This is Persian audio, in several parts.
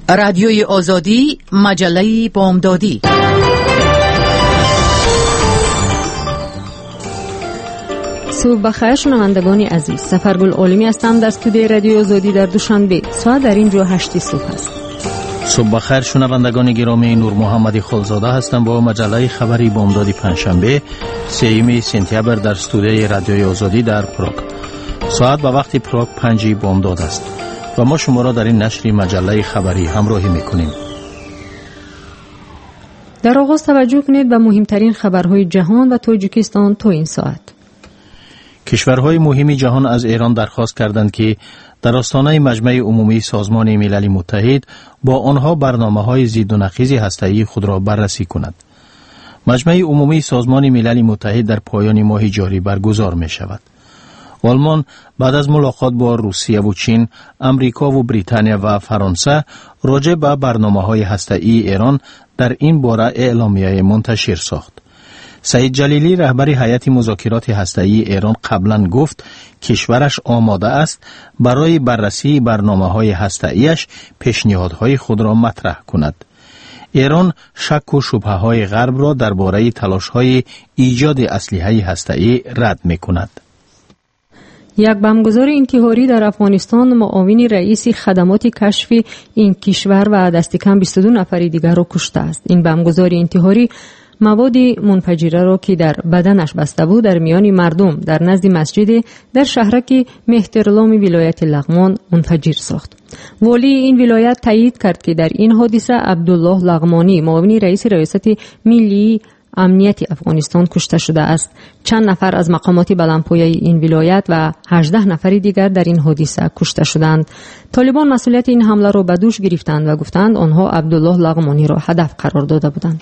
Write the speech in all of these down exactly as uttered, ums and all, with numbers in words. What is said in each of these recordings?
رادیوی آزادی، مجله بامدادی. صبح بخیر شنوندگان عزیز، سفرگل عالمی هستم در استودیوی رادیو آزادی در دوشنبه. ساعت در اینجا هشت صبح است. صبح بخیر شنوندگان گرامی، نور محمدی خلزاده هستم با مجله خبری بامدادی پنجشنبه سوم سپتامبر در استودیوی رادیوی آزادی در پراگ. ساعت به وقت پراگ پنج بامداد است و ما شما را در این نشر مجله خبری همراهی میکنیم. در آغاز توجه کنید به مهمترین خبرهای جهان و تاجیکستان تا این ساعت. کشورهای مهم جهان از ایران درخواست کردند که در آستانه مجمع عمومی سازمان ملل متحد با آنها برنامه‌های ضد و نقیض هسته‌ای خود را بررسی کند. مجمع عمومی سازمان ملل متحد در پایان ماه جاری برگزار می شود. آلمان بعد از ملاقات با روسیه و چین، امریکا و بریتانیا و فرانسه راجع به برنامه‌های هسته‌ای ایران در این باره اعلامیه منتشر ساخت. سعید جلیلی رهبر هیئت مذاکرات هسته‌ای ایران قبلا گفت کشورش آماده است برای بررسی برنامه‌های هسته‌ایش پیشنهادهای خود را مطرح کند. ایران شک و شبهه‌های غرب را درباره تلاش‌های ایجاد اسلحه هسته‌ای رد می‌کند. یک بمبگذار انتحاری در افغانستان معاون رئیس خدمات کشفی این کشور و دست کم بیست و دو نفر دیگر را کشته است. این بمبگذار انتحاری مواد منفجره را که در بدنش بسته بود در میان مردم در نزد مسجد در شهرک مهترلام ولایت لغمان منفجر ساخت. والی این ولایت تایید کرد که در این حادثه عبدالله لغمانی معاون رئیس ریاست ملی امنیت افغانستان کشته شده است. چند نفر از مقامات بلندپایه این ولایت و هجده نفر دیگر در این حادثه کشته شدند. طالبان مسئولیت این حمله را به دوش گرفتند و گفتند آنها عبدالله لغمانی را هدف قرار داده بودند.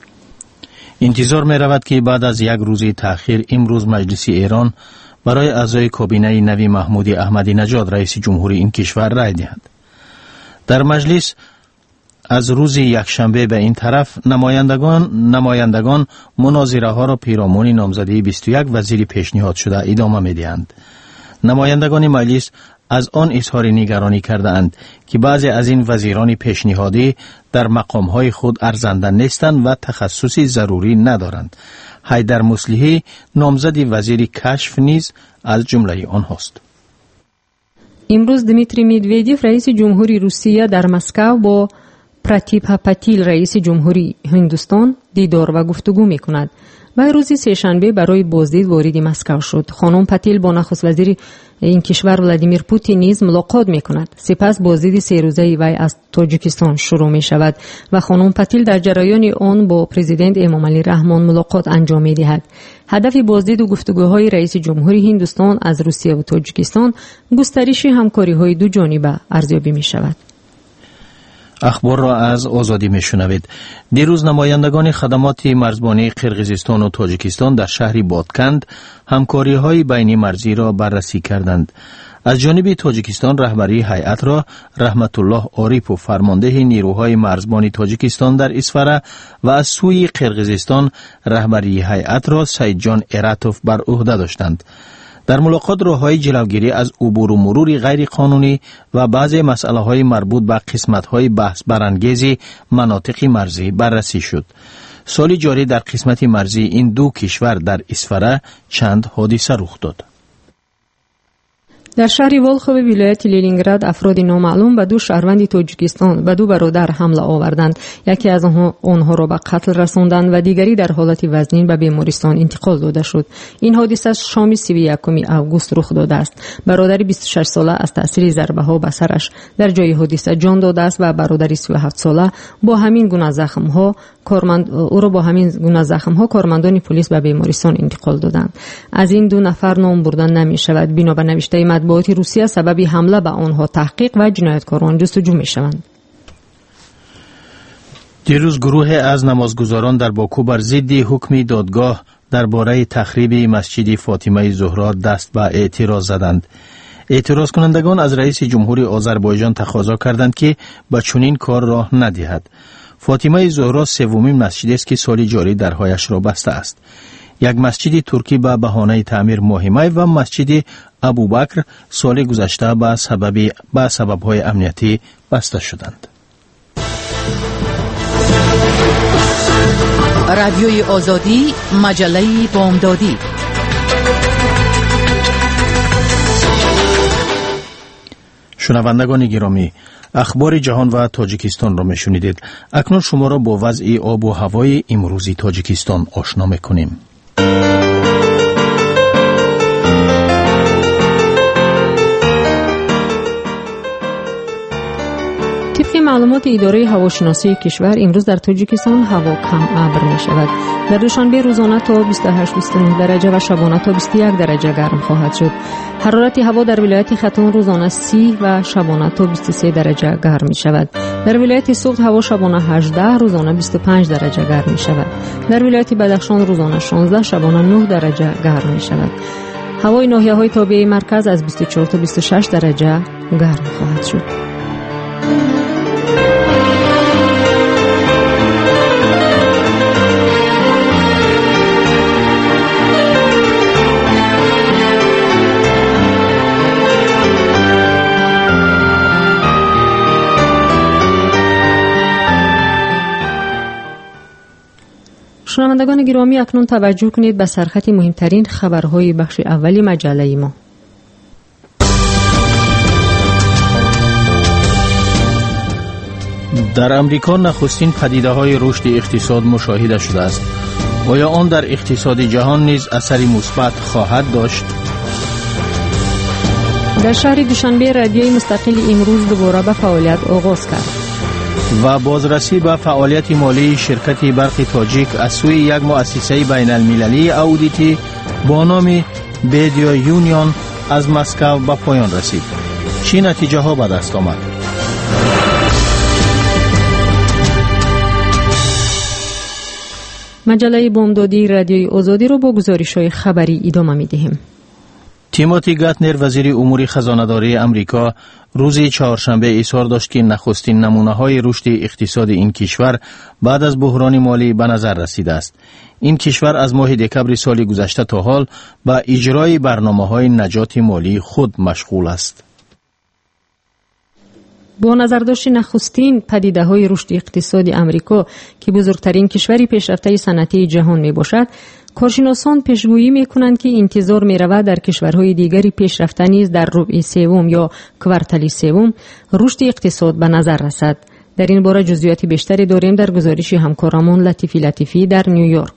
انتظار می رود که بعد از یک روزی تأخیر امروز مجلس ایران برای اعضای کابینه نوی محمود احمدی نژاد رئیس جمهوری این کشور رای دهد. در مجلس از روز یکشنبه به این طرف نمایندگان نمایندگان مناظره ها را پیرامون نامزدی بیست و یک وزیر پیشنهاد شده ادامه می دهند. نمایندگان مجلس از آن اظهار نگرانی کرده اند که بعضی از این وزیران پیشنهادی در مقامهای خود ارزنده نیستند و تخصصی ضروری ندارند. حیدر مصلحی نامزد وزیر کشف نیز از جمله آنهاست. امروز دمیتری مدودیف رئیس جمهوری روسیه در مسکو با پراتیپا پاتیل رئیس جمهوری هندوستان دیدار و گفتگو می کند. و روز سه‌شنبه برای بازدید وارد مسکو شد. خانم پاتیل با نخست وزیر این کشور ولادیمیر پوتین نیز ملاقات می کند. سپس بازدید سه روزه وی از تاجیکستان شروع می شود و خانم پاتیل در جریان آن با پرزیدنت امامعلی رحمان ملاقات انجام می دهد. هدف بازدید و گفتگوهای رئیس جمهوری هندوستان از روسیه و تاجیکستان گسترش همکاری‌های دو جانبه ارزیابی می شود. اخبار را از آزادی میشنوید. دیروز نمایندگان خدمات مرزبانی قرقیزستان و تاجیکستان در شهر بادکند همکاری‌های بین مرزی را بررسی کردند. از جانب تاجیکستان رهبری هیئت را رحمت الله عاریپو فرمانده نیروهای مرزبانی تاجیکستان در اسفره و از سوی قرقیزستان رهبری هیئت را سید جان ایراتوف بر عهده داشتند. در ملاقات راه‌های جلوگیری از عبور و مرور غیر قانونی و بعضی مسائل مربوط به قسمت‌های بحث برانگیز مناطق مرزی بررسی شد. سال جاری در قسمت مرزی این دو کشور در اسفره چند حادثه رخ داد. در شهر ولخو ولایت لنینگراد افراد نامعلوم به دو شهروند تاجیکستان و دو برادر حمله آوردند. یکی از آنها آنها را به قتل رساندند و دیگری در حالت وزنین به بیمارستان انتقال داده شد. این حادثه شام سی و یکم آگوست رخ داده است. برادر بیست و شش ساله از تاثیر ضربه ها به سرش در جای حادثه جان داده است و برادر سی و هفت ساله با همین گونه زخم ها کارمند او را با همین گونه زخم ها کارمندان پلیس به بیمارستان انتقال دادند. از این دو نفر نام بردن نمی شود. بنا به نوشته مطبوعات روسیه سبب حمله به آنها تحقیق و جنایتکاران جستجو می شوند. دیروز گروه از نمازگزاران در باکو بر ضد حکم دادگاه درباره تخریب مسجد فاطمه زهرا دست به اعتراض زدند. اعتراض کنندگان از رئیس جمهوری آذربایجان تقاضا کردند که به چنین کار راه ندهد. فاطمه زهرا سومین مسجد است که سال جاری درهایش را بسته است. یک مسجد ترکی به بهانه تعمیر مهمه و مسجد ابوبکر سال گذشته به سبب به سبب‌های امنیتی بسته شدند. رادیوی آزادی، مجله بامدادی. شنوندگان گرامی، اخبار جهان و تاجیکستان را میشنیدید. اکنون شما را با وضع آب و هوای امروزی تاجیکستان آشنا میکنیم. طبق معلومات اداره هواشناسی کشور امروز در تاجیکستان هوا کم ابر می شود. در دوشنبه روزانه تا بیست و هشت بیست و نه درجه و شبانه تا بیست و یک درجه گرم خواهد شد. حرارت هوا در ولایت ختون روزانه سی و شبانه تا بیست و سه درجه گرم می شود. در ولایت سوخت هوا شبانه هجده، روزانه بیست و پنج درجه گرم می شود. در ولایت بدخشان روزانه شانزده، شبانه نه درجه گرم می شود. هوای ناحیه‌های تابع مرکز از بیست و چهار تا بیست و شش درجه گرم خواهد شد. شنوندگان گرامی، اکنون توجه کنید به سرخط مهمترین خبرهای بخش اولی مجله ما. در امریکا نخستین پدیده‌های رشد اقتصاد مشاهده شده است. آیا آن در اقتصاد جهان نیز اثری مثبت خواهد داشت؟ در شهر دوشنبه رادیوی مستقل امروز دوباره به فعالیت آغاز کرد. و بازرسی به فعالیت مالی شرکت برق تاجیک از سوی یک مؤسسه بین المللی اودیتی با نام بیدیا یونیون از مسکو به پایان رسید. چه نتیجه ها به دست آمد؟ مجله بامدادی رادیوی آزادی رو با گزارش‌های خبری ادامه می‌دهیم. تیموتی گاتنر وزیر امور خزانه‌داری امریکا روز چهارشنبه اظهار داشت که نخستین نمونه‌های رشد اقتصاد این کشور بعد از بحران مالی به نظر رسیده است. این کشور از ماه دکمبر سال گذشته تا حال به اجرای برنامه‌های نجات مالی خود مشغول است. با نظرداشت نخستین پدیده‌های رشد اقتصادی امریکا که بزرگترین کشوری پیشرفته صنعتی جهان میباشد، کارشناسان پیشگویی میکنند که انتظار میرود در کشورهای دیگری پیشرفته نیز در ربع سوم یا کوارتل سوم رشد اقتصاد به نظر رسد. در این باره جزئیات بیشتری داریم در گزارش همکارمون لطیفی لطیفی در نیویورک.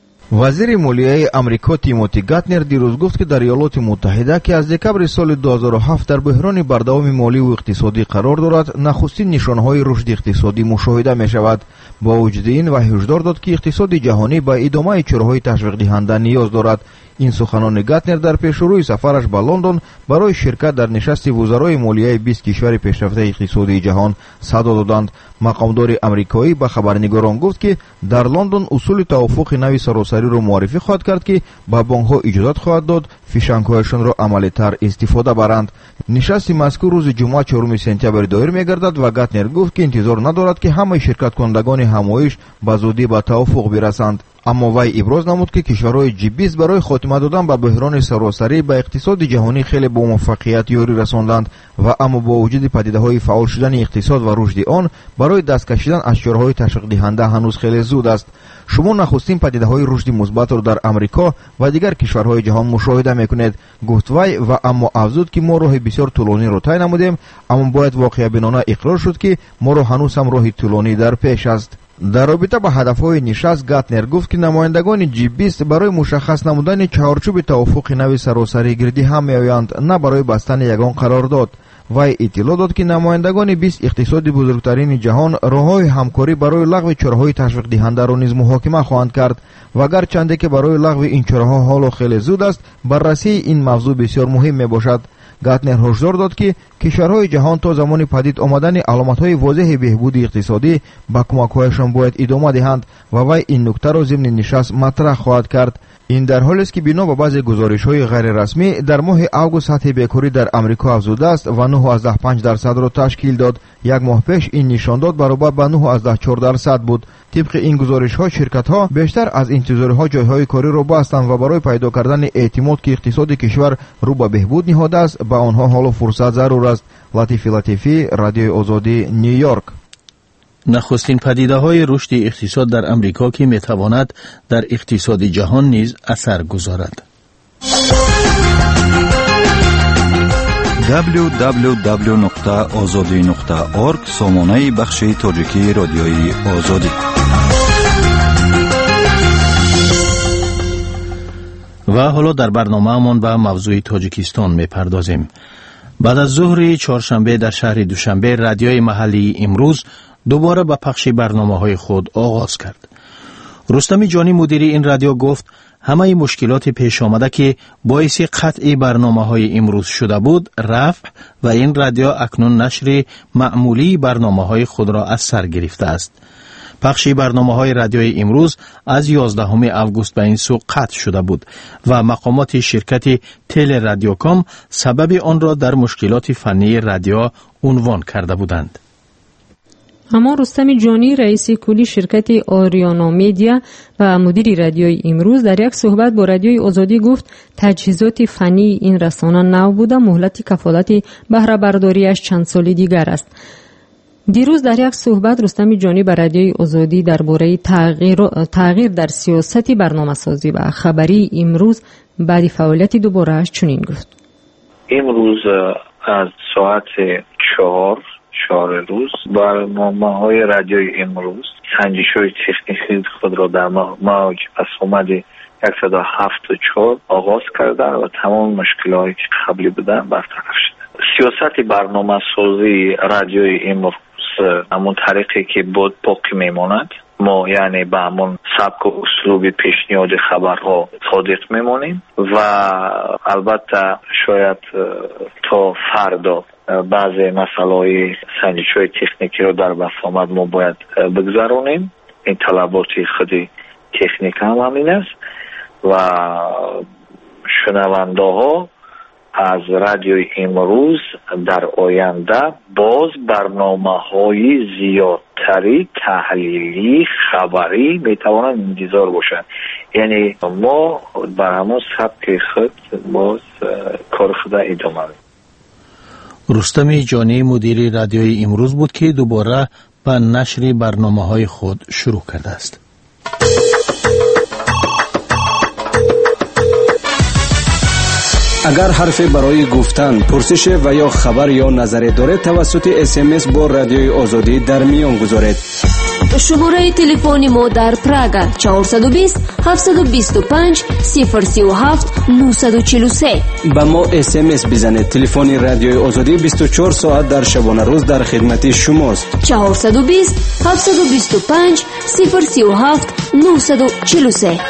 وزیر مالیه امریکا تیموتی گاتنر دیروز گفت که در ایالات متحده که از دکمبر سال دو هزار و هفت در بحران بردوام مالی و اقتصادی قرار دارد، نخستین نشانهای رشد اقتصادی مشاهده می شود. با وجود این و هشدار داد که اقتصاد جهانی با ادامه چراهای تشویق دهنده نیاز دارد. این سخنان گاتنر در پیشروی سفرش به لندن برای شرکت در نشست وزرای مالیه بیست کشور پیشرفته اقتصادی جهان صدا دادند. مقامدار امریکایی به خبرنگاران گفت که در لندن اصول توافق نوی سراسری را معرفی خواهد کرد که به بانک‌ها اجازت خواهد داد فیشنگ‌هایشان را عملی‌تر استفاده برند. نشست مذکور روز جمعه چهارم سپتامبر دایر می‌گردد و گاتنر گفت که انتظار ندارد که همه شرکت کنندگان همایش به زودی به توافق برسند. اما وی ابراز نمود که کشورهای جی بیست برای خاتمه دادن به بحران سراسری به اقتصاد جهانی خیلی با موفقیت یاری رساندند و اما با وجود پدیده‌های فعال شدن اقتصاد و رشد آن برای دست کشیدن از چراهای تشویق دهنده هنوز خیلی زود است. شما نخستین پدیده‌های رشد مثبت را در امریکا و دیگر کشورهای جهان مشاهده می‌کنید، گفت وی و اما افزود که ما راه بسیار طولانی را طی نمودیم، اما باید واقعا بینانه اقرار شد که ما را هنوز هم راه طولانی در پیش است. در رابطه با هدفهای نشست گاتنر گفت که نمایندگان جی بیست برای مشخص نمودن چهارچوب توافق نوی سراسری گردی هم میآیند، نه برای بستن یگان قرارداد. وی اطلاع داد که نمایندگان بیست اقتصاد بزرگترین جهان راههای همکاری برای لغو چراهای تشویق دهنده را نیز محاکمه خواهند کرد و گرچنده که برای لغو این چراها حالا خیلی زود است، بررسی این موضوع بسیار مهم می باشد. گاتنر هشدار داد که کشورهای جهان تا زمان پدید آمدن علامت‌های واضح بهبود اقتصادی با کمک‌هایشان باید ادامه دهند و وی این نکته را ضمن نشست مطرح خواهد کرد. این در حالی است که بنا به بعضی گزارش‌های غیر رسمی در ماه آگوست سطح بیکاری در امریکا افزوده است و نه و پنج درصد را تشکیل داد. یک ماه پیش این نشان داد برابر به نه و چهار درصد بود. طبق این گزارش‌ها شرکت‌ها بیشتر از انتظارها جای‌های کاری را بستند و برای پیدا کردن اعتماد که اقتصاد کشور رو به بهبود نهاده است، به آنها حالا فرصت ضرور است. لطیفی لطیفی، رادیو آزادی، نیویورک. نخستین پدیده های رشد اقتصاد در امریکا که می تواند در اقتصاد جهان نیز اثر گذارد. دبلیو دبلیو دبلیو نقطه آزادی نقطه اورگ سامانه بخش تاجیکی رادیوی آزادی. و حالا در برنامه‌مان به موضوع تاجیکستان می‌پردازیم. بعد از ظهر چهارشنبه در شهر دوشنبه رادیوی محلی امروز دوباره به پخش برنامه‌های خود آغاز کرد. رستم جانی مدیر این رادیو گفت همه مشکلات پیش آمده که باعث قطع برنامه‌های امروز شده بود رفع و این رادیو اکنون نشر معمولی برنامه‌های خود را از سر گرفته است. پخش برنامه‌های رادیوی امروز از یازدهم آگوست به این سو قطع شده بود و مقامات شرکت تل رادیوکام سبب آن را در مشکلات فنی رادیو عنوان کرده بودند. اما رستم جانی رئیس کلی شرکت آریانا میدیا و مدیر رادیوی امروز در یک صحبت با رادیوی آزادی گفت تجهیزات فنی این رسانه نو بوده، مهلت کفالت بهره برداریش چند سال دیگر است. دیروز در یک صحبت رستم جانی به رادیوی آزادی درباره تغییر تغییر در سیاست برنامه‌سازی و خبری امروز بعد فعالیت دوباره‌اش چنین گفت: امروز از ساعت چهار چهار روز برنامه‌های رادیوی امروز سنجش‌های تکنیکی خود را در موج پس آمد صد و هفت و چهار آغاز کرده و تمام مشکلاتی که قبلی بودن برطرف شده. سیاست برنامه‌سازی رادیوی امروز همون طریقی که بود باقی میماند. ما یعنی به همون سبک و اسلوب پیشنهاد خبرها صادق میمانیم و البته شاید تا فردا بعضی مسائل سنجش‌های تکنیکی رو در بسامد ما باید بگذارونیم. این طلبات خودی تکنیک هم همین است و شنونده ها از رادیوی امروز در آینده باز برنامه های زیادتری تحلیلی خبری میتوانند انتظار باشند. یعنی ما بر همون سبک خود باز کار خود ادامه میدیم. رستم جانی مدیر رادیوی امروز بود که دوباره به نشر برنامه های خود شروع کرده است. اگر حرفی برای گفتن، پرسش و یا خبر یا نظری دارید توسط اس ام اس با رادیوی آزادی در میان گذارید. شماره تلفن ما در پراگ چهارصد و بیست هفتصد و بیست و پنج صفر سی و هفت نهصد و چهل و سه. با ما اس ام اس بزنید. تلفن رادیوی آزادی بیست و چهار ساعت در شبانه روز در خدمت شماست. چهارصد و بیست هفتصد و بیست و پنج صفر سی و هفت نهصد و چهل و سه.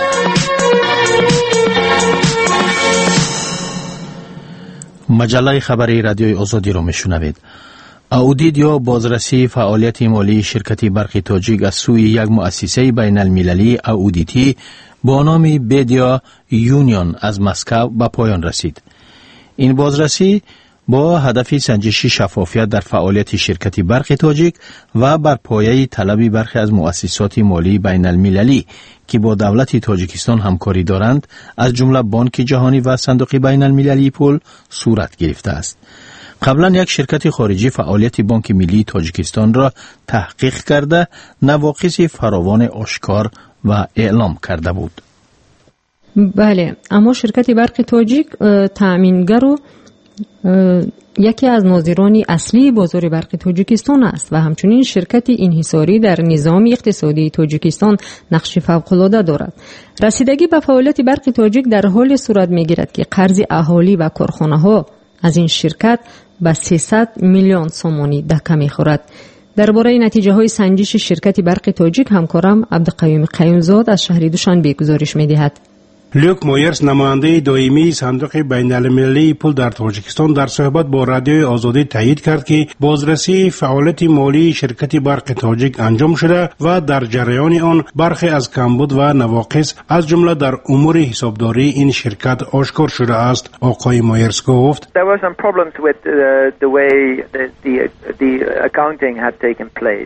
مجله خبری رادیوی آزادی را میشنوید. اودید یا بازرسی فعالیت مالی شرکت برق تاجیک از سوی یک مؤسسه بین المللی اودیتی با نام بیدیا یونیون از مسکو به پایان رسید. این بازرسی با هدف سنجشی شفافیت در فعالیت شرکت برق تاجیک و بر پایه طلب برخی از مؤسسات مالی بین المللی که با دولت تاجیکستان همکاری دارند از جمله بانک جهانی و صندوق بین المللی پول صورت گرفته است. قبلا یک شرکت خارجی فعالیت بانک ملی تاجیکستان را تحقیق کرده نواقص فراوان آشکار و اعلام کرده بود. بله، اما شرکت برق تاجیک تأمینگر و یکی از ناظران اصلی بازار برق تاجیکستان است و همچنین شرکت انحصاری در نظام اقتصادی تاجیکستان نقش فوق‌العاده دارد. رسیدگی به فعالیت برق تاجیک در حال صورت می‌گیرد که قرض اهالی و کارخانه‌ها از این شرکت به سیصد میلیون سومانی دکه می‌خورد. درباره نتیجه‌های سنجش شرکت برق تاجیک همکارم عبدالقیوم قیومزاد از شهر دوشنبه گزارش می‌دهد. لوک مویرس نماینده دائمی صندوق بین المللی پول در تاجیکستان در صحبت با رادیوی آزادی تایید کرد که بازرسی فعالیت مالی شرکت برق تاجیک انجام شده و در جریان آن برخی از کمبود و نواقص از جمله در امور حسابداری این شرکت آشکار شده است. آقای مویرس گفت There were some problems with uh, the way the, the the accounting had taken place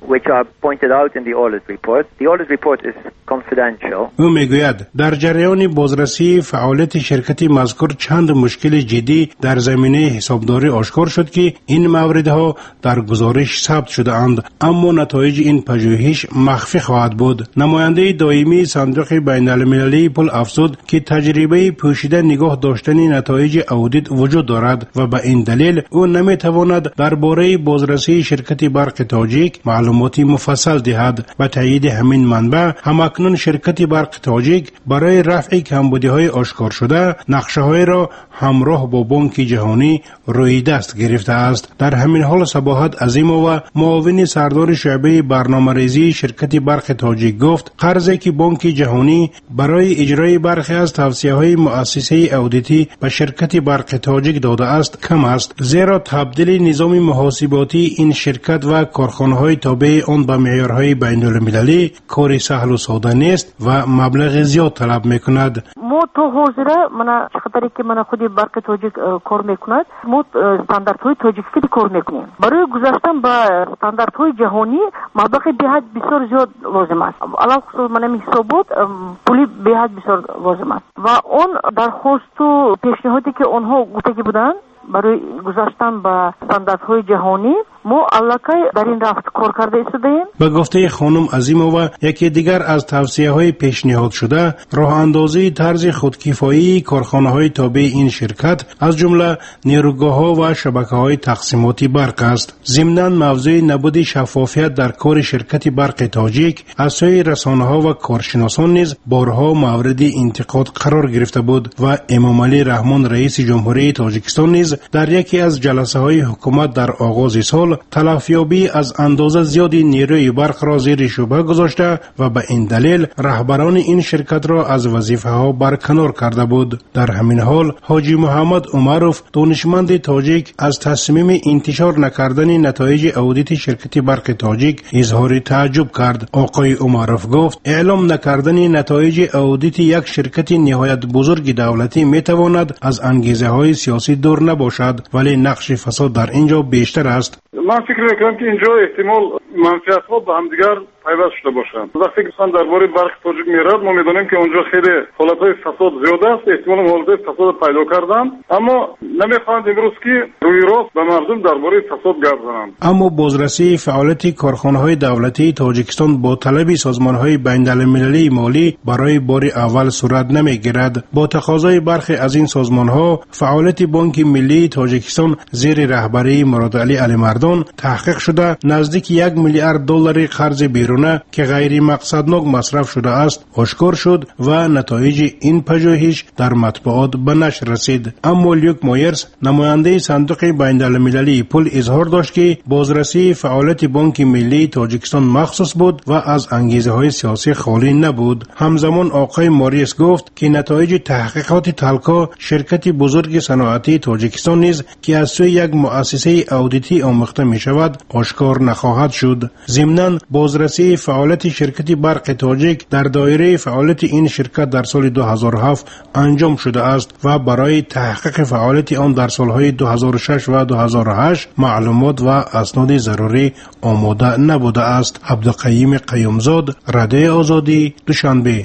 which are pointed out in the audit report. The audit report is confidential. او میگوید در جریان بازرسی فعالیت شرکت مذکور چند مشکل جدی در زمینه حسابداری آشکار شد که این موردها در گزارش ثبت شده اند، اما نتایج این پژوهش مخفی خواهد بود. نماینده دائمی صندوق بین المللی پل افزود که تجربه پوشیده نگاه داشتن نتایج اودیت وجود دارد و به این دلیل او نمیتواند درباره بازرسی شرکت برق تاجیک معلوماتی مفصل دهد. به تایید همین منبع همکنون شرکت برق تاجیک برای رفع کمبودی‌های آشکار شده نقشه‌های را همراه با بانک جهانی روی دست گرفته است. در همین حال صباحت عظیمووا معاون سردار شعبه برنامه‌ریزی شرکت برق تاجیک گفت قرضی که بانک جهانی برای اجرای برخی از توصیه‌های مؤسسه اودیتی به شرکت برق تاجیک داده است کم است، زیرا تبدیل نظام محاسباتی این شرکت و کارخانه‌های تابع آن به معیارهای بین‌المللی کار سهل و ساده نیست و مبلغ زیاد طلب می‌کند. ما تو حاضره من خاطری که من خودی برق تاجیک کار می‌کند، ما استانداردهای تاجیکی کار می‌کنیم. برای گذاشتن به استانداردهای جهانی مبلغ بهت بسیار زیاد لازم است. علاوه خصوص من حسابات پولی بهت بسیار لازم است و اون درخواست و پیشنهادی که آنها گفته بودند برای گذاشتن به استانداردهای جهانی ما علاقه در این رفت کار کرده ایستادیم. به گفته خانم عظیمووا یکی دیگر از توصیه‌های پیشنهاد شده راه اندازی طرز خودکفایی کارخانه‌های تابع این شرکت از جمله نیروگاه‌ها و شبکه‌های تقسیماتی برق است. ضمناً موضوع نبود شفافیت در کار شرکت برق تاجیک از سوی رسانه‌ها و کارشناسان نیز بارها مورد انتقاد قرار گرفته بود و امامعلی رحمان رئیس جمهوری تاجیکستان نیز در یکی از جلسه‌های حکومت در آغاز سال تلافیابی از اندازه زیادی نیروی برق را زیر شبهه گذاشته و به این دلیل رهبران این شرکت را از وظیفه ها برکنار کرده بود. در همین حال حاجی محمد عمروف دانشمند تاجیک از تصمیم انتشار نکردن نتایج اودیت شرکت برق تاجیک اظهار تعجب کرد. آقای عمروف گفت اعلام نکردن نتایج اودیت یک شرکت نهایت بزرگ دولتی میتواند از انگیزه های سیاسی دور نباشد، ولی نقش فساد در اینجا بیشتر است. من فکر میکنم که اینجا احتمال منفعت ها به هم دیگر پیوست شده باشند. وقتی که مثلا درباره برق تاجیک میرد ما میدونیم که اونجا خیلی حالتهای فساد زیاد است، احتمال حالتهای فساد پیدا کردن، اما نمیخواهند امروز که روی راست به مردم درباره فساد گپ زنند. اما بازرسی فعالیت کارخانه‌های دولتی تاجیکستان با طلب سازمان‌های بین‌المللی مالی برای بار اول صورت نمیگیرد. با تقاضای برخی از این سازمان‌ها فعالیت بانک ملی تاجیکستان زیر رهبری مراد علی علیمردان تحقیق شده نزدیک یک میلیارد دلار قرض بیرونه که غیر مقصدناک مصرف شده است آشکار شد و نتایج این پژوهش در مطبوعات به نشر رسید. اما لیوک مایرز نماینده صندوق بین المللی پل اظهار داشت که بازرسی فعالیت بانک ملی تاجیکستان مخصوص بود و از انگیزه های سیاسی خالی نبود. همزمان آقای ماریس گفت که نتایج تحقیقات تلکا شرکت بزرگ صنعتی تاجیکستان نیز که از سوی یک مؤسسه اودیتی آموخته می شود آشکار نخواهد شد. ضمناً بازرسی فعالیت شرکت برق تاجیک در دایره فعالیت این شرکت در سال دو هزار و هفت انجام شده است و برای تحقیق فعالیت آن در سالهای دو هزار و شش و دو هزار و هشت معلومات و اسناد ضروری آماده نبوده است. عبدالقیوم قیومزاد، رادیو آزادی، دوشنبه.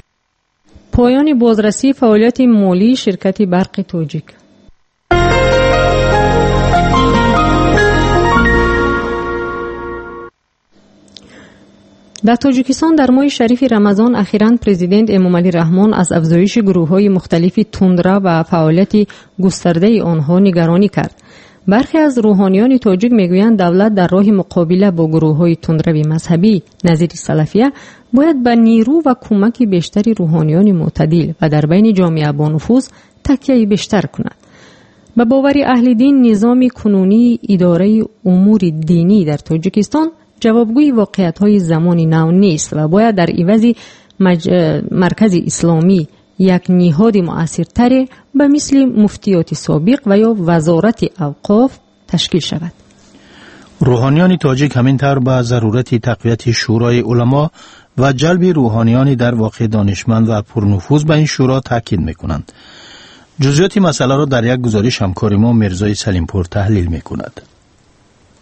پایان بازرسی فعالیت مالی شرکت برق تاجیک. در تاجیکستان در ماه شریف رمضان اخیراً پرزیدنت امامعلی رحمان از افزایش گروه‌های مختلفی تندرو و فعالیت گسترده آنها نگرانی کرد. برخی از روحانیان تاجیک میگویند دولت در راه مقابله با گروه‌های تندرو مذهبی نظیر سلفیه باید به نیرو و کمک بیشتری روحانیان معتدل و در بین جامعه با نفوذ تکیه بیشتر کند. به باور اهل دین نظام کنونی اداره امور دینی در تاجیکستان جوابگوی واقعیت‌های زمان نو نیست و باید در عوض مج... مرکز اسلامی یک نهاد مؤثرتر به مثل مفتیات سابق و یا وزارت اوقاف تشکیل شود. روحانیان تاجیک همینطور به ضرورت تقویت شورای علما و جلب روحانیان در واقع دانشمند و پرنفوذ به این شورا تاکید می‌کنند. جزئیات مسئله را در یک گزارش همکار ما مرزای سلیمپور تحلیل می‌کند.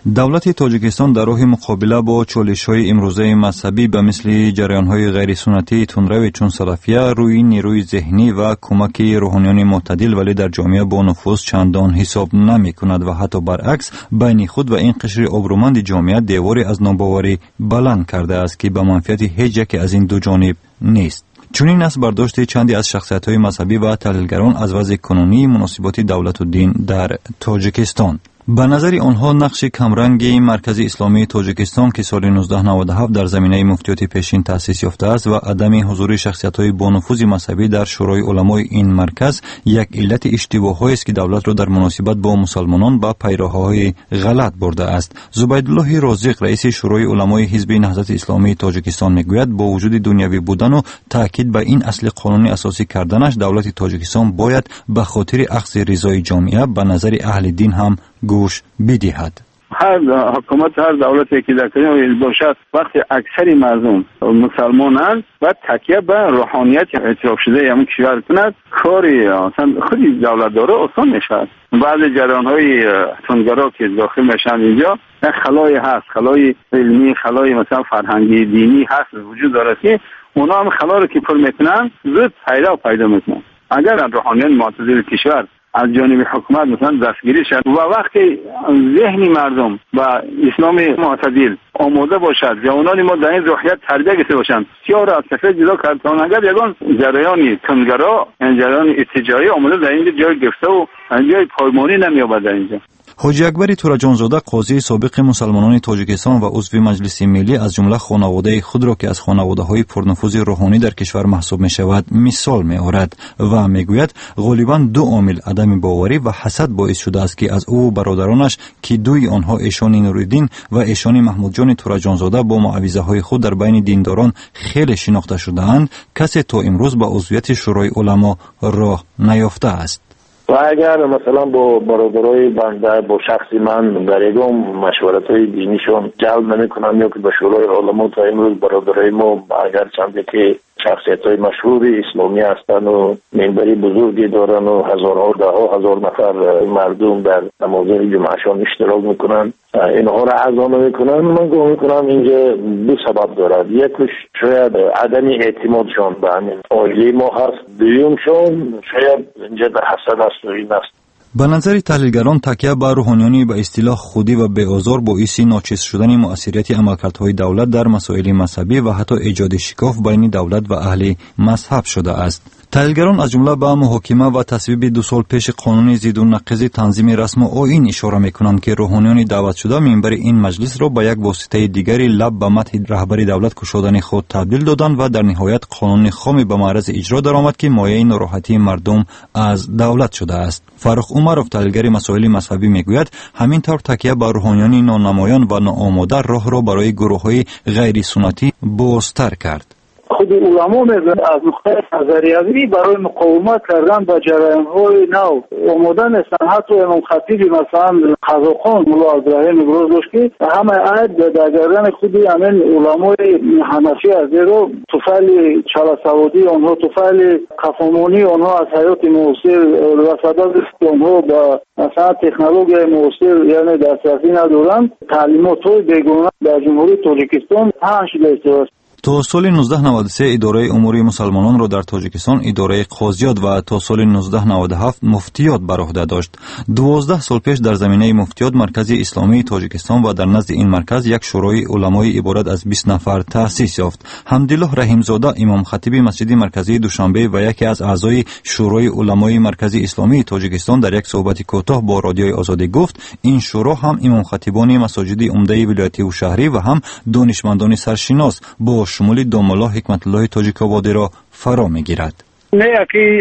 دولت تاجیکستان در راه مقابله با چالش‌های امروزه مذهبی به مثل جریان‌های غیر سنتی تندرو چون سلفیه، روی نیروی ذهنی و کمک روحانیان معتدل ولی در جامعه با نفوذ چندان حساب نمی‌کند و حتی برعکس بین خود و این قشر آبرومند جامعه دیواری از ناباوری بلند کرده است که به منفعت هیچ یک از این دو جانب نیست. چنین است برداشت چندی از شخصیت‌های مذهبی و تحلیلگران از وضع کنونی مناسبات دولت و دین در تاجیکستان. به نظر آنها نقش کمرنگی مرکز اسلامی تاجیکستان که سال نوزده نود و هفت در زمینه مفتیات پیشین تأسیس یافته است و عدم حضور شخصیت‌های با نفوذ مذهبی در شورای علمای این مرکز یک علت اشتباهی است که دولت را در مناسبت با مسلمانان به پیراهه‌های غلط برده است. زبیدالله رازق رئیس شورای علمای حزب نهضت اسلامی تاجیکستان میگوید با وجود دنیوی بودن و تاکید به این اصل قانونی اساسی کردنش، دولت تاجیکستان باید به خاطر اخذ رضای جامعه به نظر اهل دین هم گوش بدهد. هر حکومت، هر دولتی که در کنار باشد، وقتی اکثر مردم مسلمانند و تکیه به روحانیت اعتراف شده همون کشور کند، کاری اصلا خودی دولت داره آسان میشود. بعض جریان‌های تندگرا که داخل میشن اینجا، خلای هست، خلای علمی، خلای مثلا فرهنگی دینی هست وجود داره که اونا هم خلا رو که پر میکنن زود پیدا پیدا میکنن. اگر روحانیان معتدل کشور از جانب حکومت مثلا دستگیری شد و وقتی ذهنی مردم و اسلام معتدل آماده باشد، جوانان ما در این روحیت تربیت گرفته باشند، سیاه را از سفید جدا کردن، اگر یگان جریان تندگرا، جریان اتجاهی آماده در اینجا جای گرفته و جای پایمانی نمی‌یابد در اینجا. حاجی اکبر تورجانزاده قاضی سابق مسلمانان تاجیکستان و عضو مجلس ملی از جمله خانواده خود را که از خانواده‌های پرنفوذ روحانی در کشور محسوب می‌شود مثال می‌آورد و می‌گوید غالباً دو عامل عدم باوری و حسد باعث شده است که از او و برادرانش که دوی آنها ایشان نوری‌الدین و ایشان محمود جان تورجانزاده با معاوضه‌های خود در بین دینداران خیلی شناخته شده‌اند، کسی تا امروز به عضویت شورای علما راه نیافته است. و اگر مثلا با برادرای بنده با شخصی من در یکم مشورت‌های دینیشون جلب نمی‌کنم یا که به شورای علما تا امروز برادرای ما اگر چندی که شخصیت‌های مشهور اسلامی هستند و منبری بزرگی دارن و هزارها ده ها هزار نفر مردم در نماز جمعهشان اشتراک میکنن، اینها را اعضا نمیکنن، من گمان میکنم اینجا دو سبب دارد. یکیش شاید عدم اعتمادشان به همین عائله ما هست، دویمشون شاید اینجا در حسد است و این است. به نظر تحلیلگران تکیه بر روحانیانی به اصطلاح خودی و بی‌آزار باعث ناچیز شدن مؤثریت عملکردهای دولت در مسائل مذهبی و حتی ایجاد شکاف بین دولت و اهل مذهب شده است. تحلیلگران از جمله به محاکمه و تصویب دو سال پیش قانون ضد و نقض تنظیم رسم و آیین اشاره می‌کنند که روحانیان دعوت شده منبر این مجلس را به یک واسطه دیگری لب به مدح رهبر دولت کشادن خود تبدیل دادند و در نهایت قانون خام به معرض اجرا درآمد که مایه ناراحتی مردم از دولت شده است. فرخ عمرов تحلیلگر مسائل مذهبی میگوید همین طور تکیه بر روحانیان نانمایان و ناآماده راه را برای گروه‌های غیر سنتی بازتر کرد. خود علما میگن از نقطه نظریوی برای مقاومت کردن با جریان‌های نو آماده نیستن. حتی امام خطیب مثلا قزاقان مولا ابراهیم ابراز داشت که همه عید در گردن خود همین علمای حنفی از رو طفل چلاسوادی آنها، طفل قفامانی آنها از حیات معاصر و سبب آنها با مثلا تکنولوژی معاصر یعنی دسترسی ندارن. تعلیمات بیگانه در جمهوری تاجیکستان پنج شده. تا سال نوزده نود و سه اداره امور مسلمانان را در تاجیکستان اداره قاضیات و تا سال نوزده نود و هفت مفتیات بر عهده داشت. دوازده سال پیش در زمینه مفتیات مرکز اسلامی تاجیکستان و در نزد این مرکز یک شورای علمای عبارت از بیست نفر تأسیس یافت. حمدالله رحیمزاده امام خطیب مسجد مرکزی دوشنبه و یکی از اعضای شورای علمای مرکز اسلامی تاجیکستان در یک صحبت کوتاه با رادیوی آزادی گفت این شورا هم امام خطیبان مساجد عمده ولایتی و شهری و هم دانشمندان سرشناس با شمول دومالله حکمت الله تاجیک آبادی را فرا میگیرد. نه که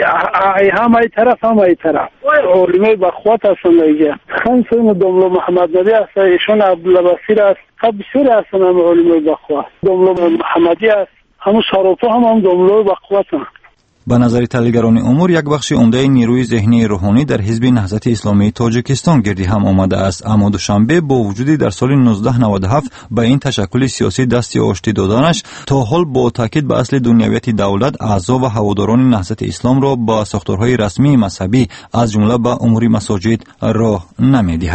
هم ای طرف هم ای طرف علمای بخوات هستن دیگه. خمسون دومالله محمد نبی است، ایشون عبدالله بصیر است، خب بسیاری هستن هم علمای بخوات. دومالله محمدی است، همون شاروتو هم هم دومالله بخوات هستن. به نظر تحلیلگران امور یک بخش عمده نیروی ذهنی روحانی در حزب نهضت اسلامی تاجیکستان گردی هم آمده است، اما دوشنبه با وجودی در سال نوزده نود و هفت به این تشکل سیاسی دستی آشتی دادنش تا حال با تاکید به اصل دنیویت دولت اعضا و هواداران نهضت اسلام را با ساختارهای رسمی مذهبی از جمله به امور مساجد راه نمی‌دهد.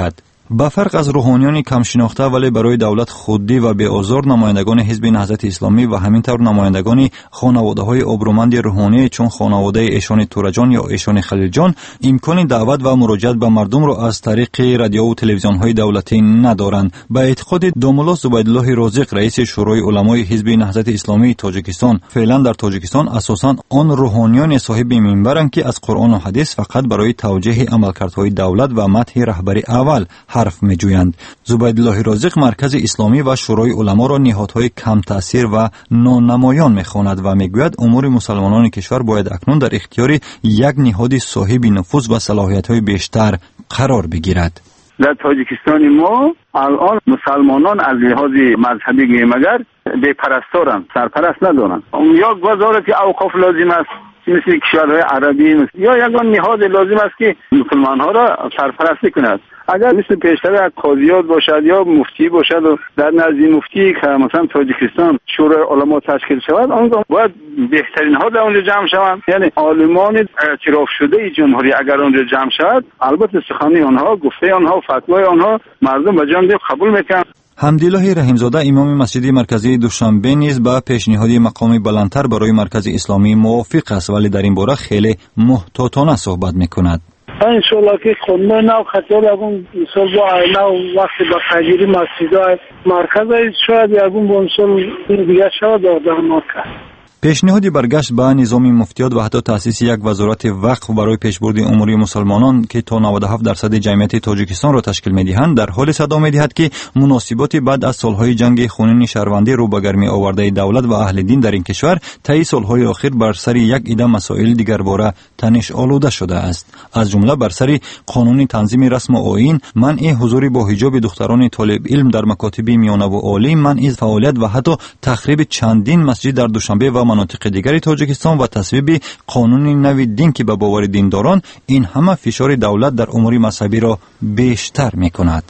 با فرق از روحانیان کم شناخته ولی برای دولت خودی و بی‌آزار، نمایندگان حزب نهضت اسلامی و همینطور نمایندگان خانواده‌های ابرومند روحانی چون خانواده ایشان تورجان یا ایشان خلیل جان امکان دعوت و مراجعت به مردم را از طریق رادیو و تلویزیون‌های دولتی ندارند. به اعتقاد دوملا زبیدالله رازق رئیس شورای علمای حزب نهضت اسلامی تاجیکستان، فعلا در تاجیکستان اساساً آن روحانیان صاحب منبرند که از قرآن و حدیث فقط برای توجیه عملکردهای دولت و مدح رهبر اول حرف می‌جویند. زبیدالله رازق مرکز اسلامی و شورای علما را نهادهای کم تأثیر و نانمایان می‌خواند و می‌گوید امور مسلمانان کشور باید اکنون در اختیار یک نهاد صاحب نفوذ و صلاحیت‌های بیشتر قرار بگیرد. در تاجیکستان ما الان مسلمانان از لحاظ مذهبی مگر بی پرستارند، سرپرست ندارند. یا وزارت اوقاف لازم است مثل کشورهای عربی مثل. یا یگان نهاد لازم است که مسلمان‌ها را سرپرستی کند. اگر مثل پیشتر قاضیات باشد یا مفتی باشد و در نزد مفتی که مثلا تاجیکستان شورای علما تشکیل شود، آنگاه باید بهترین ها در اونجا جمع شوند. یعنی عالمان اعتراف شده جمهوری اگر اونجا جمع شود، البته سخنی آنها، گفته آنها، فتوای آنها مردم به جان قبول میکنند. حمدالله رحیمزاده امام مسجد مرکزی دوشنبه نیز با پیشنهاد مقام بلندتر برای مرکز اسلامی موافق است، ولی در این باره خیلی محتاطانه صحبت میکند. انشالله که خونمه نو خطر اگون مثال با آینه وقتی با خجیری مسجد مرکز شاید اگون با مثال دیگه شاید دادن مرکز. پیشنهادی برگشت به نظام مفتیات و حتی تأسیس یک وزارت وقف برای پیشبرد امور مسلمانان که تا نود و هفت درصد جمعیت تاجیکستان را تشکیل می‌دهند در حال صدا می‌دهد که مناسبات بعد از سالهای جنگ خونین شهروندی رو به گرمی آورده دولت و اهل دین در این کشور طی سالهای اخیر بر سر یک عده مسائل دیگرباره تنش آلوده شده است، از جمله بر سر قانون تنظیم رسم و آیین، منع حضور با حجاب دختران طالب علم در مکاتب میانه و عالی، منع فعالیت و حتی تخریب چندین مسجد در دوشنبه و مناطق دیگری تاجیکستان و تصویب قانون نوی دین که به باور دینداران، این همه فشار دولت در امور مذهبی را بیشتر می کند.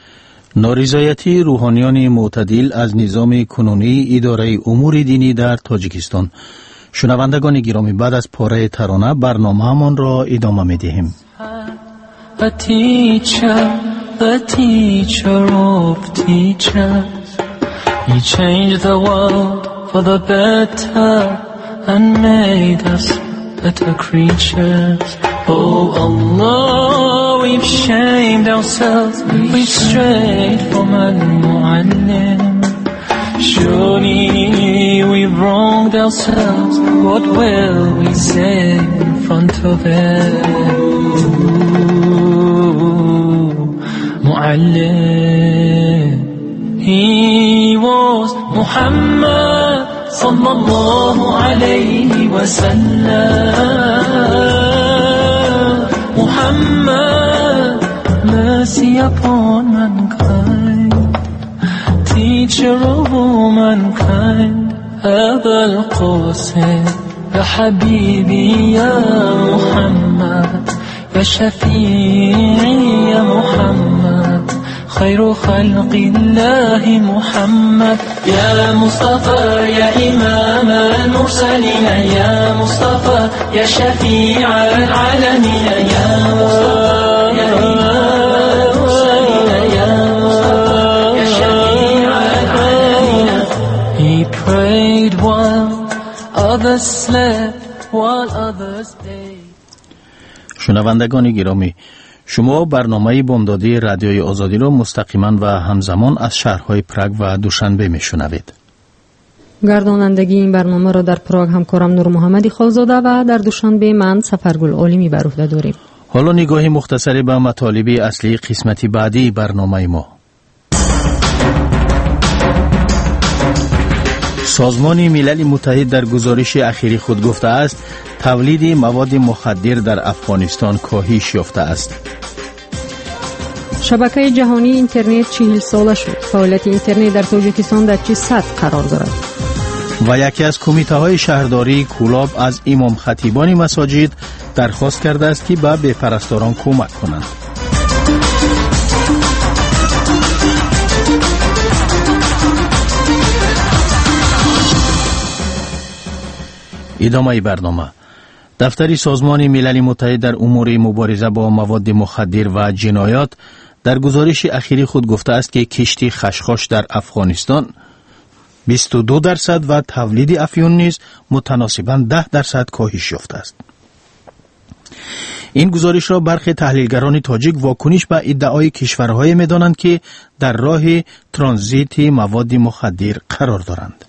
نارضایتی روحانیان معتدل از نظام کنونی اداره امور دینی در تاجیکستان. شنوندگان گرامی، بعد از پاره ترانه برنامه همان را ادامه می دهیم. A teacher, a teacher of teachers, he changed the world for the better and made us better creatures. Oh Allah, we've shamed ourselves, we've strayed from Al-Mu'allim. Surely we've wronged ourselves, what will we say in front of him? Mu'allim, he was Muhammad sallallahu alayhi wa sallam. Muhammad, mercy upon mankind, teacher of all mankind. Abul Qasim, ya Habibi, ya Muhammad, ya Shafi'i, ya Muhammad, خير خلق الله محمد. يا مصطفى يا إمام المرسلين، يا مصطفى يا شفيع العالمين، يا مصطفى يا إمام المرسلين، يا مصطفى يا شفيع العالمين. He prayed while others slept, while others stayed. شنوندگان گرامی، شما برنامه بامدادی رادیوی آزادی را مستقیما و همزمان از شهرهای پراگ و دوشنبه میشنوید. گردانندگی این برنامه را در پراگ همکارم نور محمدی خالزاده و در دوشنبه من سفرگل عالمی بر عهده داریم. حالا نگاهی مختصری به مطالب اصلی قسمت بعدی برنامه ما. سازمان ملل متحد در گزارش اخیری خود گفته است تولید مواد مخدر در افغانستان کاهش یافته است. شبکه جهانی اینترنت چهل ساله شد. فعالیت اینترنت در تاجیکستان در چه سطح قرار دارد؟ و یکی از کمیته های شهرداری کولاب از امام خطیبان مساجد درخواست کرده است که به بی‌پرستاران کمک کنند. ادامه برنامه. دفتر سازمان ملل متحد در امور مبارزه با مواد مخدر و جنایات در گزارش اخیری خود گفته است که کشتی خشخاش در افغانستان بیست و دو درصد و تولید افیون نیز متناسباً ده درصد کاهش یافته است. این گزارش را برخی تحلیلگران تاجیک واکنش به ادعای کشورهای می‌دانند که در راه ترانزیت مواد مخدر قرار دارند.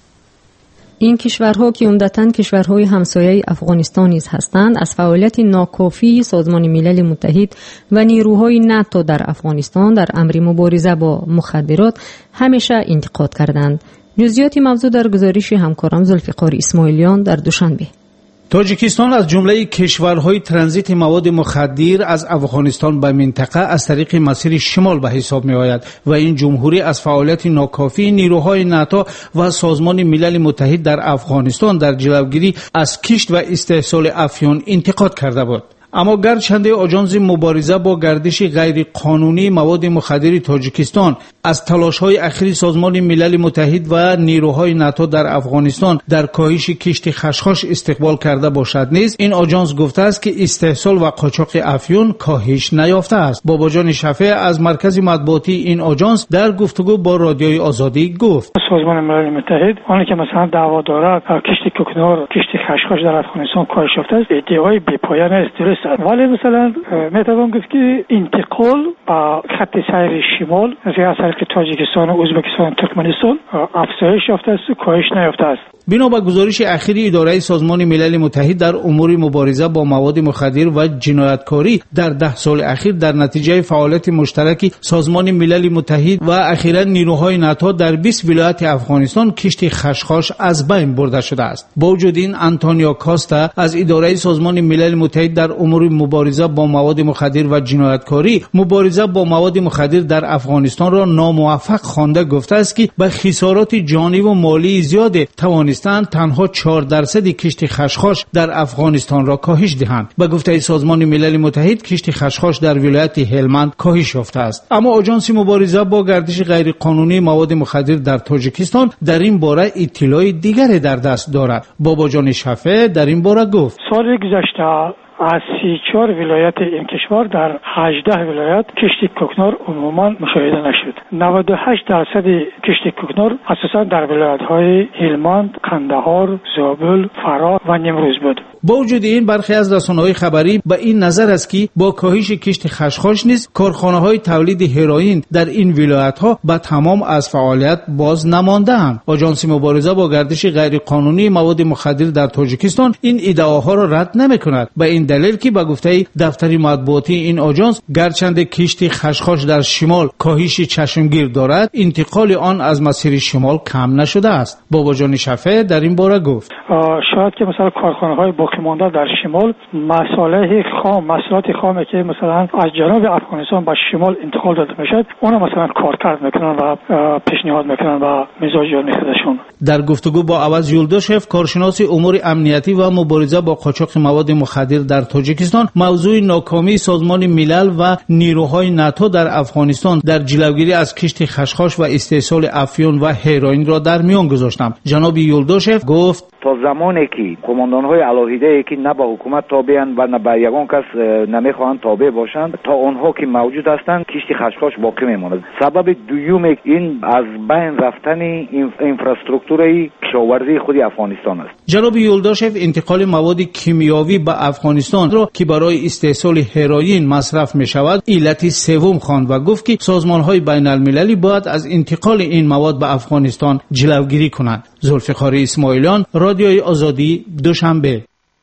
این کشورها که عمدتاً کشورهای همسایه افغانستان نیز هستند، از فعالیت ناکافی سازمان ملل متحد و نیروهای ناتو در افغانستان در امر مبارزه با مخدرات همیشه انتقاد کردند. جزئیات موضوع در گزارش همکارم ذوالفقار اسماعیلیان در دوشنبه. تاجیکستان از جمله کشورهای ترانزیت مواد مخدر از افغانستان به منطقه از طریق مسیر شمال به حساب می آید و این جمهوری از فعالیت ناکافی نیروهای ناتو و سازمان ملل متحد در افغانستان در جلوگیری از کشت و استحصال افیون انتقاد کرده بود. اما گرچنده آژانس مبارزه با گردش غیر قانونی مواد مخدر تاجیکستان از تلاش‌های اخیر سازمان ملل متحد و نیروهای ناتو در افغانستان در کاهش کشت خشخاش استقبال کرده باشد نیز، این آژانس گفته است که استحصال و قاچاق افیون کاهش نیافته است. باباجان شفیع از مرکز مطبوعاتی این آژانس در گفتگو با رادیوی آزادی گفت: سازمان ملل متحد آنی که مثلا دعوا دارد کشت کوکنار، کشت خشخاش در افغانستان کاهش یافته است، ادعای بی‌پایان است. ولی مثلا میتوان گفت که انتقال با خط سیر شمال از طریق تاجیکستان و ازبکستان و ترکمنستان افزایش یافته است و کاهش نیافته است. بنا به گزارش اخیری اداره سازمان ملل متحد در امور مبارزه با مواد مخدر و جنایتکاری در ده سال اخیر، در نتیجه فعالیت مشترک سازمان ملل متحد و اخیراً نیروهای ناتو در بیست ولایت افغانستان کشت خشخاش از بین برده شده است. با وجود این، آنتونیو کاستا از اداره سازمان ملل متحد در امور مبارزه با مواد مخدر و جنایتکاری مبارزه با مواد مخدر در افغانستان را ناموفق خوانده گفته است که به خسارات جانی و مالی زیاد توانست تنها چهار درصد کشت خشخاش در افغانستان را کاهش دهند. به گفته سازمان ملل متحد کشت خشخاش در ولایت هلمند کاهش یافته است. اما آژانس مبارزه با گردش غیر قانونی مواد مخدر در تاجیکستان در این باره اطلاع دیگری در دست دارد. باباجان شفیع در این باره گفت: سال گذشته از سی و چهار ولایت این کشور در هجده ولایت کشت کوکنار عموما مشاهده نشد. نود و هشت درصد کشت کوکنار اساسا در ولایت‌های هلمند، قندهار، زابل، فراه و نیمروز بود. با وجود این، برخی از رسانه‌های خبری به این نظر است که با کاهش کشت خشخاش نیز کارخانه‌های تولید هروئین در این ولایت‌ها به تمام از فعالیت باز نمانده‌اند. آژانس مبارزه با گردش غیر قانونی مواد مخدر در تاجیکستان این ادعاها را رد نمی‌کند، به این دلیل که به گفته دفتر مطبوعاتی این آژانس گرچند کشت خشخاش در شمال کاهش چشمگیر دارد، انتقال آن از مسیر شمال کم نشده است. باباجان شفیع در این باره گفت: شاید که مثلا کارخانه‌های باقی مانده در شمال مصالح خام، محصولات خامی که مثلا از جنوب افغانستان به شمال انتقال داده میشد، اون مثلا کارکرد میکنن و پیشنهاد میکنن و مزاج میخدشون. در گفتگو با عوض یولداشف، کارشناس امور امنیتی و مبارزه با قاچاق مواد مخدر در تاجیکستان، موضوع ناکامی سازمان ملل و نیروهای ناتو در افغانستان در جلوگیری از کشت خشخاش و استحصال افیون و هروئین را در میان گذاشتم. جناب یولداشف گفت: تا زمانی که قماندان‌های علاهیده که نه به حکومت تابعند و نه به یگان کس نمیخواهند تابع باشند، تا آنها که موجود هستند کشت خشخاش باقی میماند. سبب دوم این از بین رفتن اینفراستراکچور کشاورزی خود افغانستان است. جناب یولداشف انتقال مواد کیمیاوی به افغانستان را که برای استحصال هروئین مصرف می شود علت سوم خواند و گفت که سازمان‌های بین المللی باید از انتقال این مواد به افغانستان جلوگیری کنند. ذوالفقار اسماعیلیان، رادیوی آزادی، دوشنبه.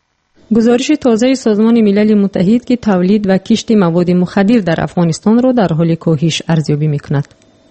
گزارش تازه سازمان ملل متحد که تولید و کشت مواد مخدر در افغانستان را در حال کاهش ارزیابی می‌کند.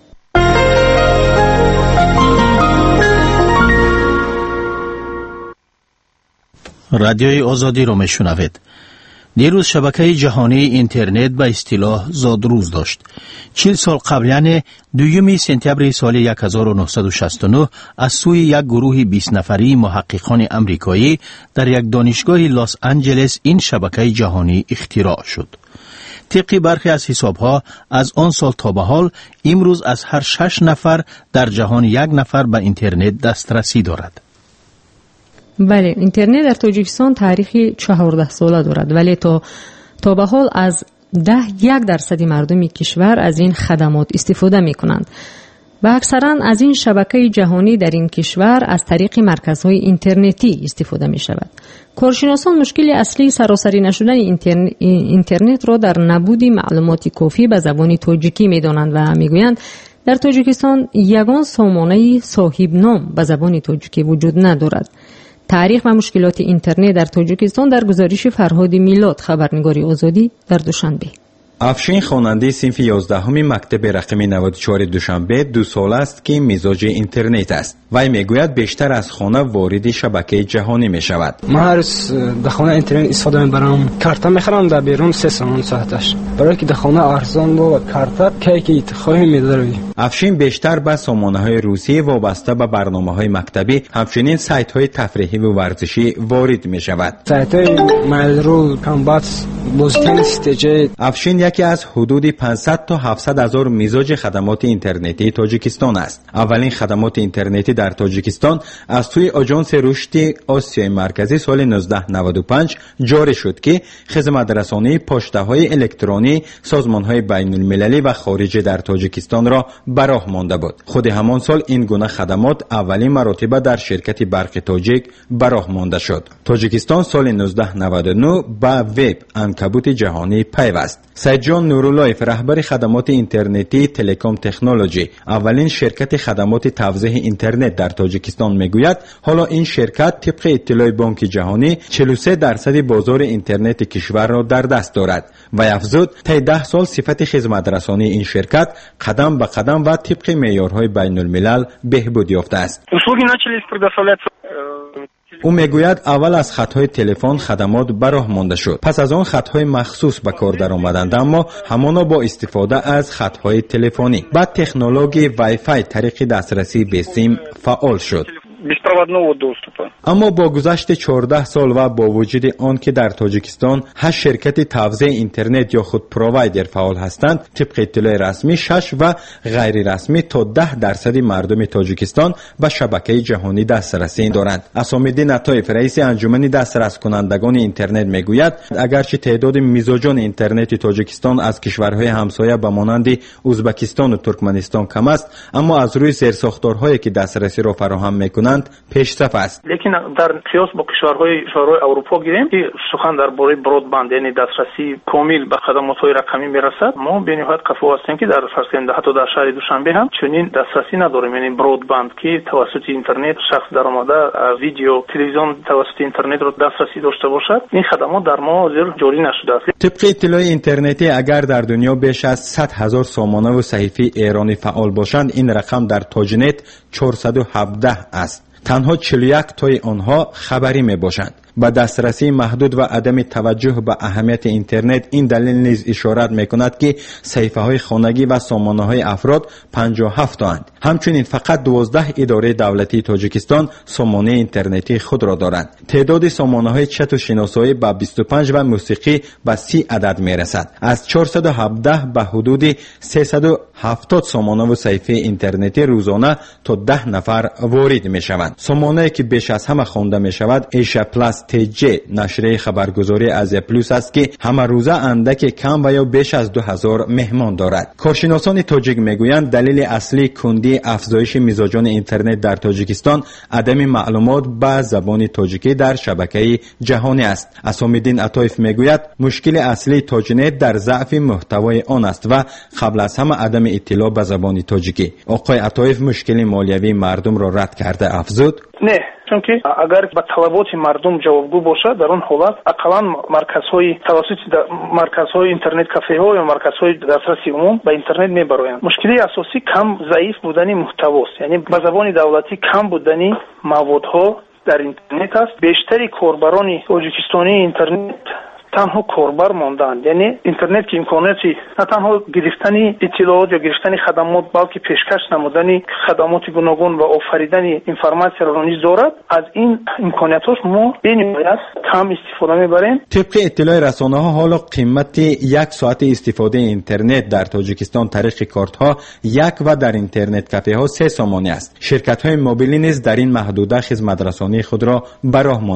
رادیوی آزادی را میشنوید. دیروز شبکه جهانی اینترنت به اصطلاح زادروز داشت. چهل سال قبل، یعنی دوم سپتامبر سال هزار و نهصد و شصت و نه، از سوی یک گروه بیست نفری محققان امریکایی در یک دانشگاه لس آنجلس این شبکه جهانی اختراع شد. طبق برخی از حسابها از آن سال تا به حال امروز از هر شش نفر در جهان یک نفر به اینترنت دسترسی دارد. بله، اینترنت در تاجیکستان تاریخی چهارده ساله دارد، ولی تا تا به حال از ده یک درصدی مردم کشور از این خدمات استفاده می کنند و اکثرا از این شبکه جهانی در این کشور از طریق مرکزهای اینترنتی استفاده می شود. کارشناسان مشکل اصلی سراسری نشدن اینترنت را در نبود معلومات کافی به زبان تاجیکی می دانند و می گویند در تاجیکستان یگان سامانه صاحب نام به زبان تاجیکی وجود ندارد. تاریخ و مشکلات اینترنت در تاجیکستان در گزارش فرهاد میلاد، خبرنگاری آزادی، در دوشنبه. افشین خواننده صنف یازدهم مکتب رقمی نود و چهار دوشنبه دو سال است که مزاج اینترنت است. وی میگوید بیشتر از خانه وارد شبکه جهانی می شود. من هر روز در خانه اینترنت استفاده میبرم. کارت میخرم در بیرون سه سوم ساعتش. برای که در خانه ارزان و کارت کی کی خواهی میذاری. افشین بیشتر به سامانه‌های روسی وابسته به برنامه‌های مکتبی، همچنین سایت‌های تفریحی و ورزشی وارد می شود. سایت‌های مایلرو، کامبات، بازیکن استیج. افشین یکی از حدود پانصد تا هفتصد هزار مزاج خدمات اینترنتی تاجیکستان است. اولین خدمات اینترنتی در تاجیکستان از سوی آژانس رشد آسیای مرکزی سال نوزده نود و پنج جاری شد که خدمات رسانی پشته‌های الکترونی سازمان‌های بین‌المللی و خارجی در تاجیکستان را به راه مانده بود. خود همان سال این گونه خدمات اولین مرتبه در شرکت برق تاجیک به راه مانده شد. تاجیکستان سال نوزده نود و نه با وب عنکبوت جهانی پیوست. سید جان نوراللهیف، رهبر خدمات اینترنتی تلکام تکنولوژی، اولین شرکت خدمات توزیع اینترنت در تاجیکستان میگوید حالا این شرکت طبق اطلاع بانک جهانی چهل و سه درصد بازار اینترنت کشور را در دست دارد و افزود طی ده سال صفت خدمات رسانی این شرکت قدم به قدم و طبق معیارهای بین الملل بهبود یافته است. او میگوید اول از خطهای تلفن خدمات به راه مانده شد، پس از آن خطهای مخصوص به کار درآمدند، اما همانا با استفاده از خطهای تلفنی. بعد تکنولوژی وای فای طریق دسترسی به سیم فعال شد. اما با گذشت چهارده سال و با وجود آن که در تاجیکستان هشت شرکت توزیع اینترنت یا خود پرووایدر فعال هستند، طبق اطلاع رسمی شش و غیر رسمی تا ده درصد مردم تاجیکستان به شبکه جهانی دسترسی دارند. اسامالدین عطایف، رئیس انجمن دسترس کنندگان اینترنت میگوید اگرچه تعداد مزاجان اینترنت تاجیکستان از کشورهای همسایه به مانند ازبکستان و ترکمنستان کم است، اما از روی زیرساختارهایی که دسترسی را فراهم میکنند پیشرفت است. لیکن در قیاس با کشورهای شورای اروپا گیریم که سخن درباره برودباند یعنی دسترسی کامل به خدمات‌های رقمی میرسد، ما به نهایت قفو هستیم که در فرسنده حتی در شهر دوشنبه هم چنین دسترسی نداریم. یعنی برودباند که توسط اینترنت شخص درآمده ویدیو تلویزیون توسط اینترنت رو دسترسی داشته باشد، این خدمات در ما زیر جاری نشده است. طبق اطلاع اینترنتی اگر در دنیا بیش از صد هزار سامانه و صحیفه ایرانی فعال باشند، این رقم در تاجنت چهارصد و هفده است. تنها چهل و یک تای آنها خبری می باشند. با دسترسی محدود و عدم توجه به اهمیت اینترنت، این دلیل نیز اشارت میکند که صحیفه های خانگی و سامانه های افراد پنجاه و هفت اند. همچنین فقط دوازده اداره دولتی تاجیکستان سامانه اینترنتی خود را دارند. تعداد سامانه های چت و شناسایی به بیست و پنج و موسیقی به سی عدد میرسد. از چهارصد و هفده به حدود سیصد و هفتاد سامانه و صحیفه اینترنتی روزانه تا ده نفر وارد میشوند. سامانه‌ای که بیش از همه خوانده میشود ایشا پلاس تیجی، نشریه خبرگزاری از پلوس است که همه روزه اندک کم و یا بیش از دو هزار مهمان دارد. کارشناسان تاجیک میگویند دلیل اصلی کندی افزایش مزاجان اینترنت در تاجیکستان عدم معلومات به زبان تاجیکی در شبکه جهانی است. اسامالدین عطایف میگوید مشکل اصلی تاجنت در ضعف محتوای آن است و قبل از همه عدم اطلاع به زبان تاجیکی. آقای عطایف مشکل مالیوی مردم را رد کرده افزود نه، چون که اگر به طلبات مردم جوابگو باشد در اون حالت اقلا مرکزهای توسط مرکزهای اینترنت کافه‌ها یا مرکزهای دسترسی عموم به اینترنت میبرند. مشکلی اساسی کم ضعیف بودن محتواست، یعنی به زبان دولتی کم بودن موادها در اینترنت است. بیشتری کاربران تاجیکستانی اینترنت تنها کاربر ماندند، یعنی اینترنت که امکاناتی نه تنها گرفتن اطلاعات یا گرفتن خدمات بلکه پیشکش نمودن خدمات گوناگون و آفریدن اینفورماسیون را نیز دارد. از این امکاناتش ما بنیاد کم استفاده میبریم. طبق اطلاع رسانه ها حالا قیمت یک ساعت استفاده اینترنت در تاجیکستان طریق کارت ها یک و در اینترنت کافه ها سه سامانه است. شرکت های موبیلی نیز در این محدوده خدمات رسانی خود را به راه ماندند.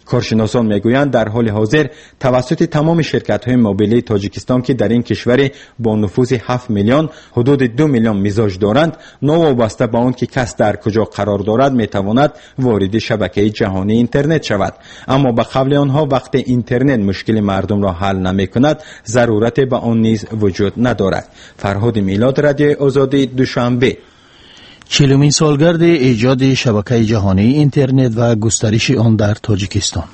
کارشناسان میگویند در حال حاضر توسط تمام شرکت‌های موبیلی تاجیکستان که در این کشور با نفوذ هفت میلیون حدود دو میلیون مزاج دارند، نوابسته به آن که کس در کجا قرار دارد میتواند وارد شبکه جهانی اینترنت شود. اما به قول آنها وقتی اینترنت مشکل مردم را حل نمیکند، ضرورت به آن نیز وجود ندارد. فرهاد میلاد، رادیوی آزادی، دوشنبه. چهلمین سالگرد ایجاد شبکه جهانی اینترنت و گسترش آن در تاجیکستان.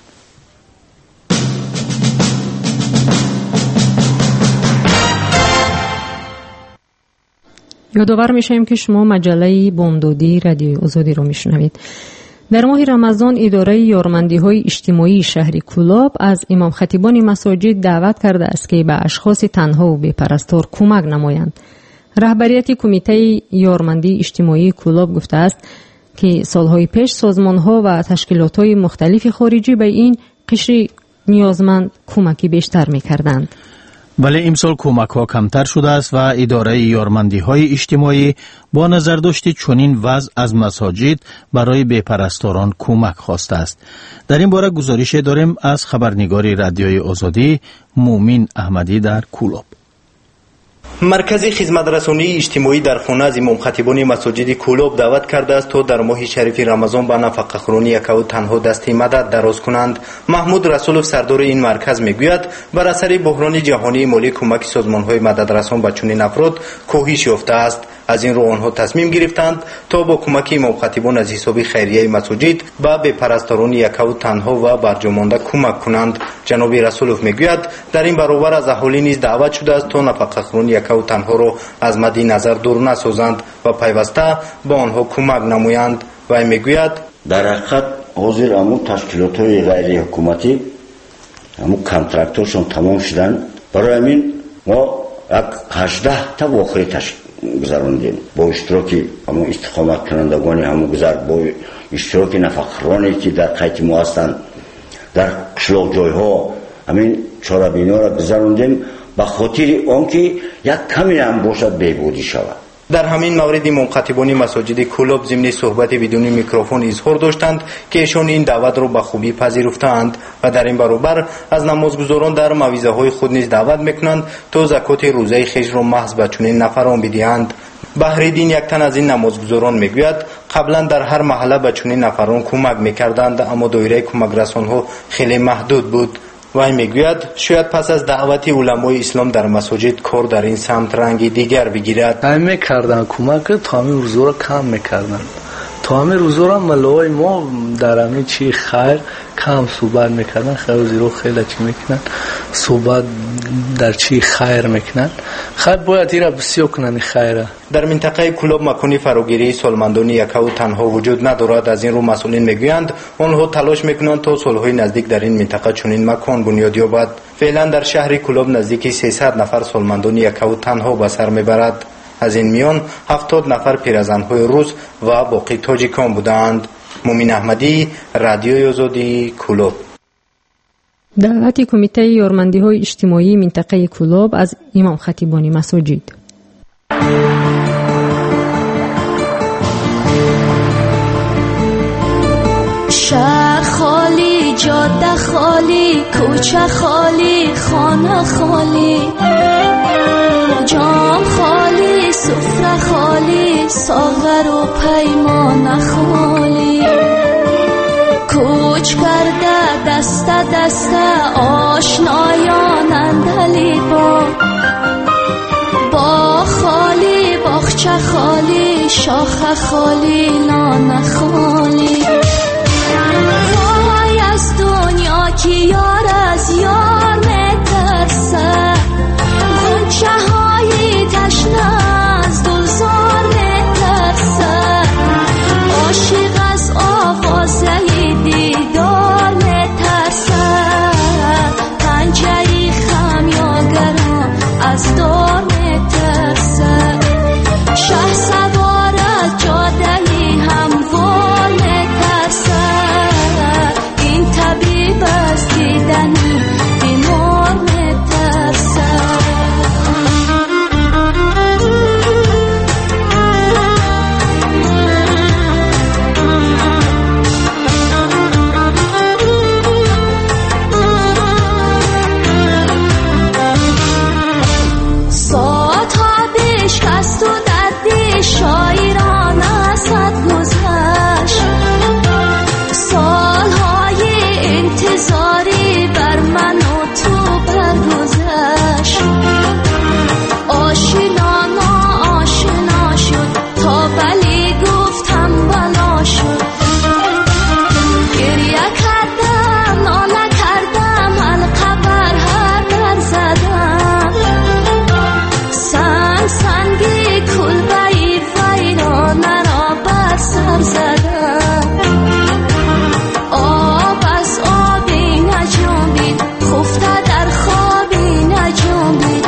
یادآور میشیم که شما مجله بامدادی رادیوی آزادی رو میشنوید. در ماه رمضان اداره یارمندی‌های اجتماعی شهر کولاب از امام خطیبان مساجد دعوت کرده است که به اشخاص تنها و بی‌پرستار کمک نمایند. رهبریت کمیته یارمندی اجتماعی کولاب گفته است که سالهای پیش سازمان‌ها و تشکیلات‌های مختلف خارجی به این قشر نیازمند کمکی بیشتر می‌کردند. ولی امسال کمک ها کمتر شده است و اداره یارمندی های اجتماعی با نظر داشت چنین وضع از مساجد برای بی‌پرستاران کمک خواسته است. در این باره گزارش داریم از خبرنگار رادیوی آزادی مومین احمدی در کولاب. مرکز خدمترسانی اجتماعی در خانه از امام خطیبان مساجد کولاب دعوت کرده است تا در ماه شریف رمضان به نفقه خورانی یک و تنها دست مدد دراز کنند. محمود رسولوف سردار این مرکز میگوید بر اثر بحران جهانی مالی کمک سازمان‌های مددرسان به چنین افراد کاهش یافته است. از این رو آنها تصمیم گرفتند تا با کمک امام خطیبان از حساب خیریه مساجد به بی‌پرستاران یک و تنها و برجامانده کمک کنند. جناب رسولوف میگوید در این برابر از اهالی نیز دعوت شده است تا نفقه خورانی یک و تنها را از مد نظر دور نسازند و پیوسته با آنها کمک نمایند. و میگوید در حقیقت حاضر امو تشکیلات‌های غیر حکومتی امو کانترکتورشون تمام شدن. برای همین ما یک هجده تا واقعه تشکیل گذراندیم با اشتراک همون استقامت کنندگان همون گذر، با اشتراک نفقرانی که در قیت ما هستند در قشلاق جایها همین چاره‌بینی را گذراندیم به خاطر آنکه یک کمی هم باشد بهبودی شود. در همین مورد امام خطیبان مساجد کولاب ضمن صحبت بدون میکروفون اظهار داشتند که ایشان این دعوت را به خوبی پذیرفتند و در این برابر از نمازگزاران در موعظه های خود نیز دعوت میکنند تا زکات روزه خویش را محض به چنین نفران بدهند. بهرالدین یک تن از این نمازگزاران میگوید قبلا در هر محله به چنین نفران کمک میکردند اما دایره کمک رسانها خیلی محدود بود. و میگوید شاید پس از دعوت علمای اسلام در مساجد کار در این سمت رنگی دیگر بگیرد. همین میکردن کمک تا همین روزا را کم میکردن. تا همین روزا را ملای ما در همین چی خیر کم صحبت میکردن. خیر زیرو خیلی چی میکنن صحبت در چی خیر میکنن. خیر باید ایره بسیار کنن خیره. در منطقه کولاب مکانی فراگیری سالمندان یک و تنها وجود ندارد. از این رو مسئولین میگویند آنها تلاش میکنند تا صلح‌های نزدیک در این منطقه چنین مکان بنیاد یابد. فعلا در شهر کولاب نزدیک سیصد نفر سالمندان یک و تنها به سر میبرد. از این میان هفتاد نفر پیرزن‌های روس و باقی تاجیکان بودند. مومین احمدی، رادیوی آزادی، کولاب. دعوت کمیته یارمندی‌های اجتماعی منطقه کولاب از امام خطیبان مساجد. شهر خالی، جاده خالی، کوچه خالی، خانه خالی، جام خالی، سفره خالی، ساغر و پیمان خالی، کوچ کرده دست دست آشنایان اندلی با با خالی، باغچه خالی، شاخه خالی، لانه خالی. وای از دنیا که یار از یار میترسه، غنچه های تشنه از گلزار میترسه، عاشق از آغازه دیدار میترسه، پنجه خمیاگرم از دار میترسه، شه سوار از جاده هموار میترسه، آب از آبی نجنبید، خفته در خوابی نجنبید.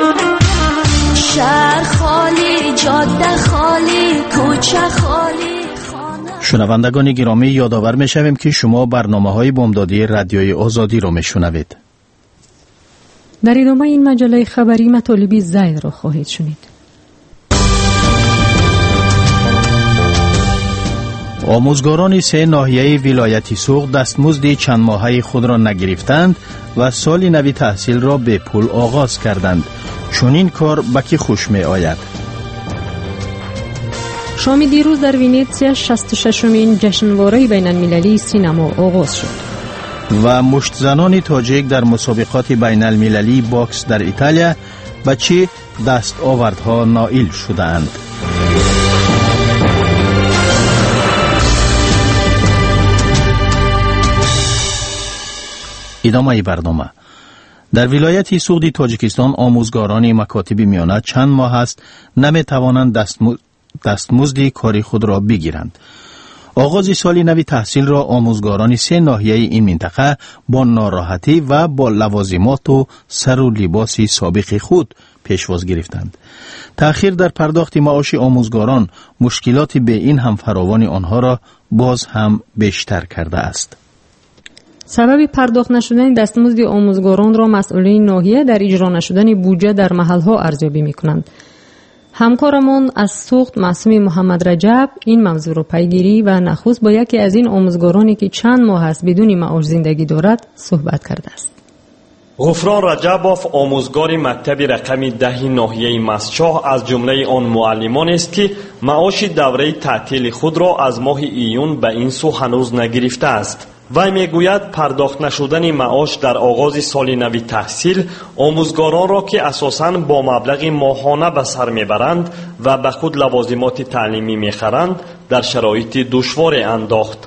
شهر خالی، جاده خالی، کوچه خالی. شنوندگان گرامی، یادآور می‌شویم که شما برنامه‌های بامدادی رادیوی آزادی را می‌شنوید. در ادامه این مجله خبری مطالب زید را خواهید شنید. آموزگاران سه ناحیه ولایت سوغد دستمزد چند ماهه خود را نگرفتند و سال نوی تحصیل را به پول آغاز کردند. چون این کار به کی خوش می آید؟ شام دیروز در ونیتسیا شصت و ششمین جشنواره بین المللی سینما آغاز شد. و مشت زنان تاجیک در مسابقات بین المللی باکس در ایتالیا به چه دستاوردها نائل شدند؟ ادامه برنامه. در ولایت سوغد تاجیکستان آموزگاران مکاتب میانه چند ماه است نمی توانند دستمزد دستمزد کاری خود را بگیرند. آغاز سال نوی تحصیل را آموزگاران سه ناحیه این منطقه با ناراحتی و با لوازمات و سر و لباس سابق خود پیشواز گرفتند. تأخیر در پرداخت معاش آموزگاران مشکلات به این هم فراوان آنها را باز هم بیشتر کرده است. سبب پرداخت نشدن دستمزد آموزگاران را مسئولین ناحیه در اجرا نشدن بودجه در محلها ارزیابی می‌کنند. همکارمان از سوغد معصوم محمد رجب این موضوع را پیگیری و نخست با یکی از این آموزگارانی که چند ماه است بدون معاش زندگی دارد صحبت کرده است. غفران رجبوف آموزگار مکتب رقم ده ناحیه مسچاه از جمله آن معلمان است که معاش دوره تعطیل خود را از ماه ایون به این سو هنوز نگرفته است. وی میگوید پرداخت نشدن معاش در آغاز سال نوی تحصیل آموزگاران را که اساساً با مبلغ ماهانه به سر میبرند و به خود لوازمات تعلیمی میخرند در شرایط دشوار انداخت.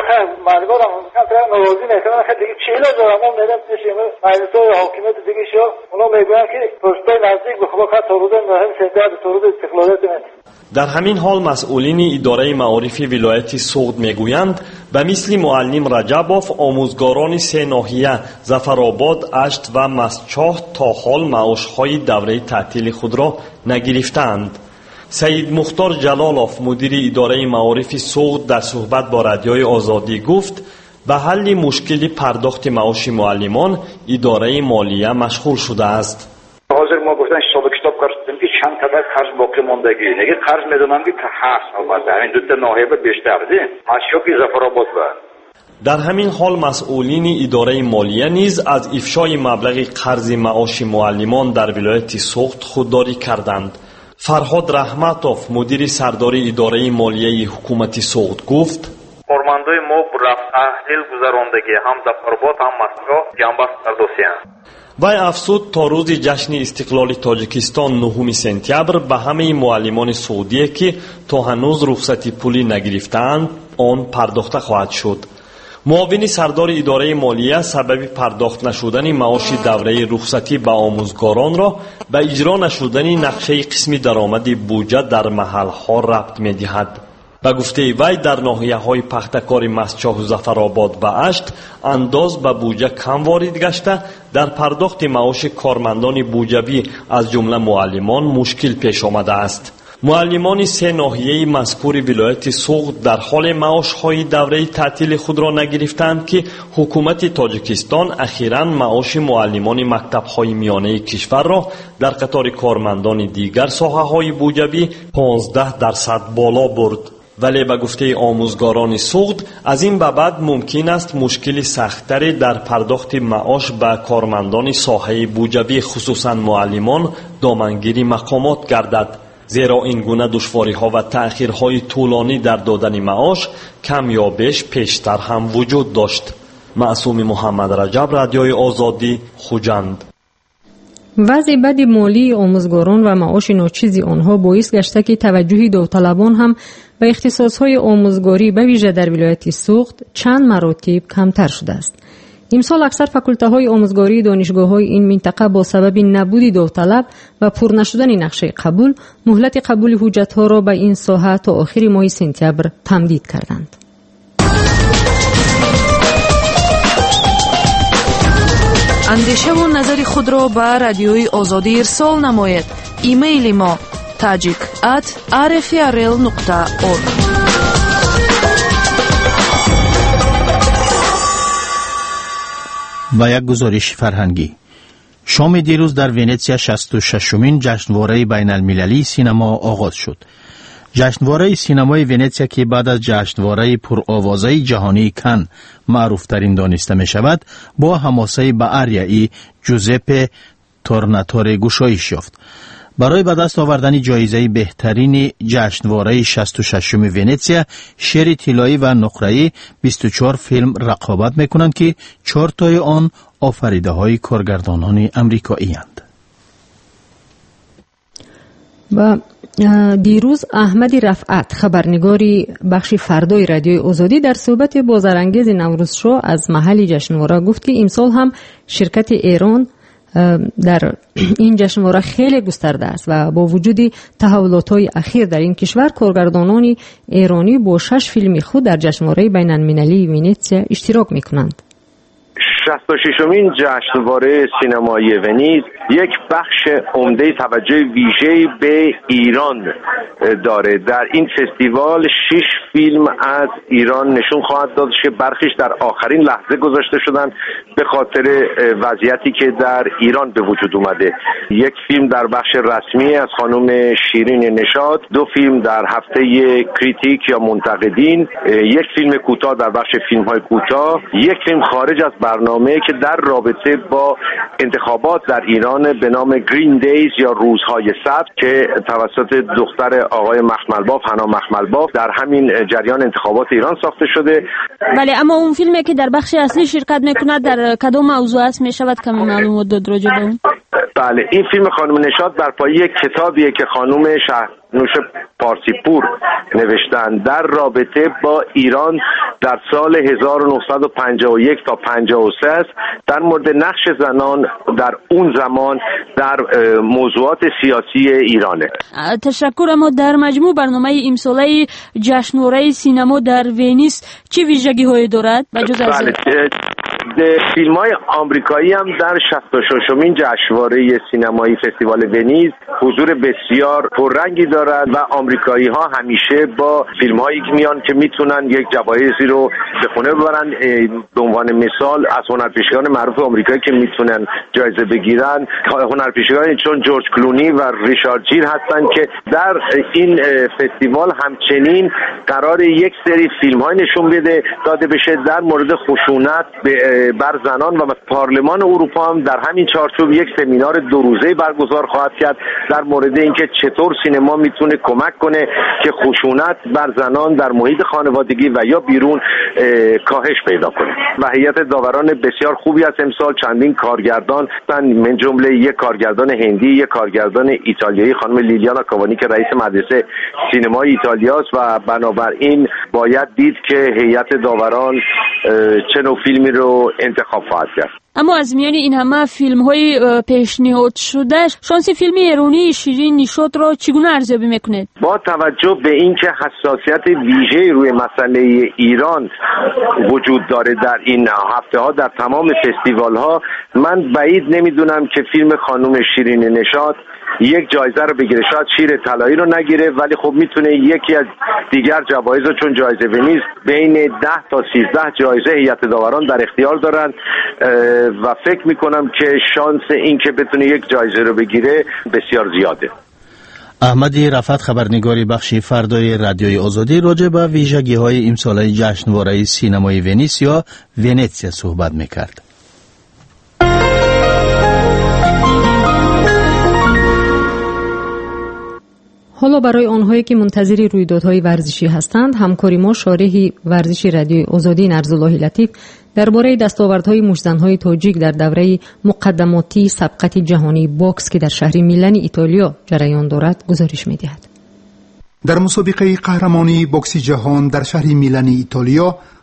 مردم هم طرف نوازی میکنن خیلی دیگه چیلا دارم اون میدم پیشیم مجلس های حاکمیت دیگه شو اونا میگوین که پستای نزدیک به خوبا که تورود مهم سنده تورود استقلالیت من. در همین حال مسئولین اداره معارف ولایت سوغد میگویند به مثل معلم رجبوف آموزگاران سه ناحیه ظفرآباد، اشت و مسچاه تا حال معاشهای دوره تعطیل خود را نگرفتند. سید مختار جلالوف مدیر اداره معارف سوغد در صحبت با رادیوی آزادی گفت به حل مشکل پرداخت معاش معلمان اداره مالیه مشغول شده است. حاضر ما گفتن حساب کتاب کردیم که چند قدر قرض باقی ماندگی نگه قرض میدونم که هست البته همین دو تا ناحیه بیشتر ده مشکل ظفرآباد بود. در همین حال مسئولین اداره مالیه نیز از افشای مبلغ قرض معاش معلمان در ولایت سوغد خودداری کردند. فرهاد رحمتوف مدیر سرداری اداره مالیه حکومت سوغد گفت کارمندای ما رفت تحلیل گذراندگی هم ظفرآباد هم مسچاه جنبست کردوسیان. وی افزود تا روز جشن استقلال تاجیکستان نهم سپتامبر به همه معلمان سعودی که تا هنوز رخصتی پولی نگرفتند آن پرداخته خواهد شد. معاون سردار اداره مالیه سبب پرداخت نشدن معاش دوره رخصتی به آموزگاران را به اجرا نشدن نقشه قسم درآمد بودجه در محلها ربط می‌دهد. به گفته وی در ناحیه‌های پختکار مسچاه و ظفرآباد و اشت انداز به بودجه کم وارد گشته در پرداخت معاش کارمندان بودجوی از جمله معلمان مشکل پیش آمده است. معلمان سه ناحیه مذکور ولایت سوغد در حال معاش‌های دوره تعطیل خود را نگرفتند که حکومت تاجیکستان اخیراً معاش معلمان مکتب‌های میانه کشور را در قطار کارمندان دیگر ساحه‌های بودجوی پانزده درصد بالا برد. ولی به گفته آموزگاران سوغد از این به بعد ممکن است مشکل سخت‌تری در پرداخت معاش به کارمندان ساحه بودجوی خصوصاً معلمان دامنگیری مقامات گردد، زیرا این گونه دشواری‌ها و تأخیرهای طولانی در دادن معاش کم یا بیش پیشتر هم وجود داشت. معصوم محمد رجب، رادیوی آزادی، خوجند. وضع بد مالی آموزگاران و معاش ناچیز آنها باعث گشته که توجه داوطلبان هم به اختصاصهای آموزگاری به ویژه در ولایت سوغد چند مراتب کمتر شده است. امسال اکثر فاکولته‌های آموزگاری دانشگاه‌های این منطقه با سبب نبود داوطلب و پر نشدن نقشه قبول، مهلت قبول حجت‌ها را به این ساحه تا آخر ماه سپتامبر تمدید کردند. اندیشه و نظر خود را به رادیوی آزادی ارسال نماید. ایمیل ما tajik at r f r l dot org. و یک گزارش فرهنگی. شام دیروز در ونیزیا شصت و ششمین جشنواره بین المللی سینما آغاز شد. جشنواره سینمای ونیزیا که بعد از جشنواره پرآوازه جهانی کن معروف ترین دانسته می شود، با حماسه بآریایی جوزپه تورناتوره گشایش یافت. برای به دست آوردن جایزه بهترین جشنواره شصت و ششم ونیزیا، شعر طلایی و نقره‌ای بیست و چهار فیلم رقابت میکنند که چهار تای آن آفریده های کارگردانان امریکایی اند. و دیروز احمد رفعت، خبرنگاری بخش فردای رادیوی آزادی، در صحبت بازارانگیز نوروز شو از محل جشنواره گفت که امسال هم شرکت ایران در این جشنواره خیلی گسترده است و با وجود تحولات‌های اخیر در این کشور، کارگردانان ایرانی با شش فیلم خود در جشنواره بین المللی ونیزیا اشتراک می‌کنند. شصت و ششمین جشنواره سینمایی ونیز یک بخش عمده توجه ویژه‌ای به ایران داره. در این فستیوال شش فیلم از ایران نشون خواهد داد که برخیش در آخرین لحظه گذاشته شدن به خاطر وضعیتی که در ایران به وجود اومده. یک فیلم در بخش رسمی از خانم شیرین نشاط، دو فیلم در هفته کریتیک یا منتقدین، یک فیلم کوتاه در بخش فیلم‌های کوتاه، یک فیلم خارج از برنامه که در رابطه با انتخابات در ایران به نام گرین دیز یا روزهای سبز که توسط دختر آقای مخملباف، حنا مخملباف، در همین جریان انتخابات ایران ساخته شده. بله، اما اون فیلمی که در بخش اصلی شرکت میکند در کدام موضوع است میشود کمی معلومات داد راجع به اون؟ بله، این فیلم خانم نشاط بر پایه کتابیه که خانم شهرنوش پارسی پور نوشتن در رابطه با ایران در سال هزار و نهصد و پنجاه و یک تا پنجاه و سه است، در مورد نقش زنان در اون زمان در موضوعات سیاسی ایرانه. تشکر. اما در مجموع برنامه امساله جشنواره سینما در ونیز چه ویژگی‌هایی دارد؟ بجز از فیلم های آمریکایی هم در شصت و ششمین جشنواره سینمایی فستیوال ونیز حضور بسیار پررنگی دارد و آمریکایی ها همیشه با فیلم هایی که میان که میتونن یک جوایزی رو به خونه ببرن. به عنوان مثال از هنرپیشگان معروف آمریکایی که میتونن جایزه بگیرن هنرپیشگانی چون جورج کلونی و ریچارد جیر هستن که در این فستیوال همچنین قرار یک سری فیلم های نشون بده داده بشه در مورد خشونت بر زنان و پارلمان اروپا هم در همین چارچوب یک سمینار دو روزه برگزار خواهد کرد در مورد اینکه چطور سینما میتونه کمک کنه که خشونت بر زنان در محیط خانوادگی و یا بیرون کاهش پیدا کنه. و هیئت داوران بسیار خوبی از امسال چندین کارگردان من جمله یک کارگردان هندی، یک کارگردان ایتالیایی خانم لیلیانا کاوانی که رئیس مدرسه سینمای ایتالیاست و بنابراین باید دید که هیئت داوران چه نوع فیلمی رو انتخاب خواهد کرد. اما از میان این همه فیلم های پیشنهاد شده، شانس فیلم ایرانی شیرین نشاط را چگونه ارزیابی میکنید؟ با توجه به اینکه حساسیت ویژه‌ای روی مسئله ایران وجود داره در این هفته ها در تمام فستیوال ها، من بعید نمیدونم که فیلم خانم شیرین نشاط یک جایزه رو بگیره. شاید شیر طلایی رو نگیره ولی خب میتونه یکی از دیگر جوایز رو، چون جایزه ونیز بین ده تا سیزده جایزه هیئت داوران در اختیار دارن و فکر میکنم که شانس این که بتونه یک جایزه رو بگیره بسیار زیاده. احمدی رفعت، خبرنگاری بخش فردای رادیوی آزادی، راجع به ویژگی‌های امساله جشنواره سینمای ونیز یا ونیزیا صحبت میکرد. حالا برای آنهایی که منتظر رویدادهای ورزشی هستند، همکاری ما شارح ورزشی رادیوی آزادی نرزالله لطیف درباره دستاوردهای مشتزن‌های تاجیک در دوره مقدماتی سبقت جهانی باکس که در شهر میلان ایتالیا جریان دارد گزارش می‌دهد. در مسابقه قهرمانی باکس جهان در شهر میلان ایتالیا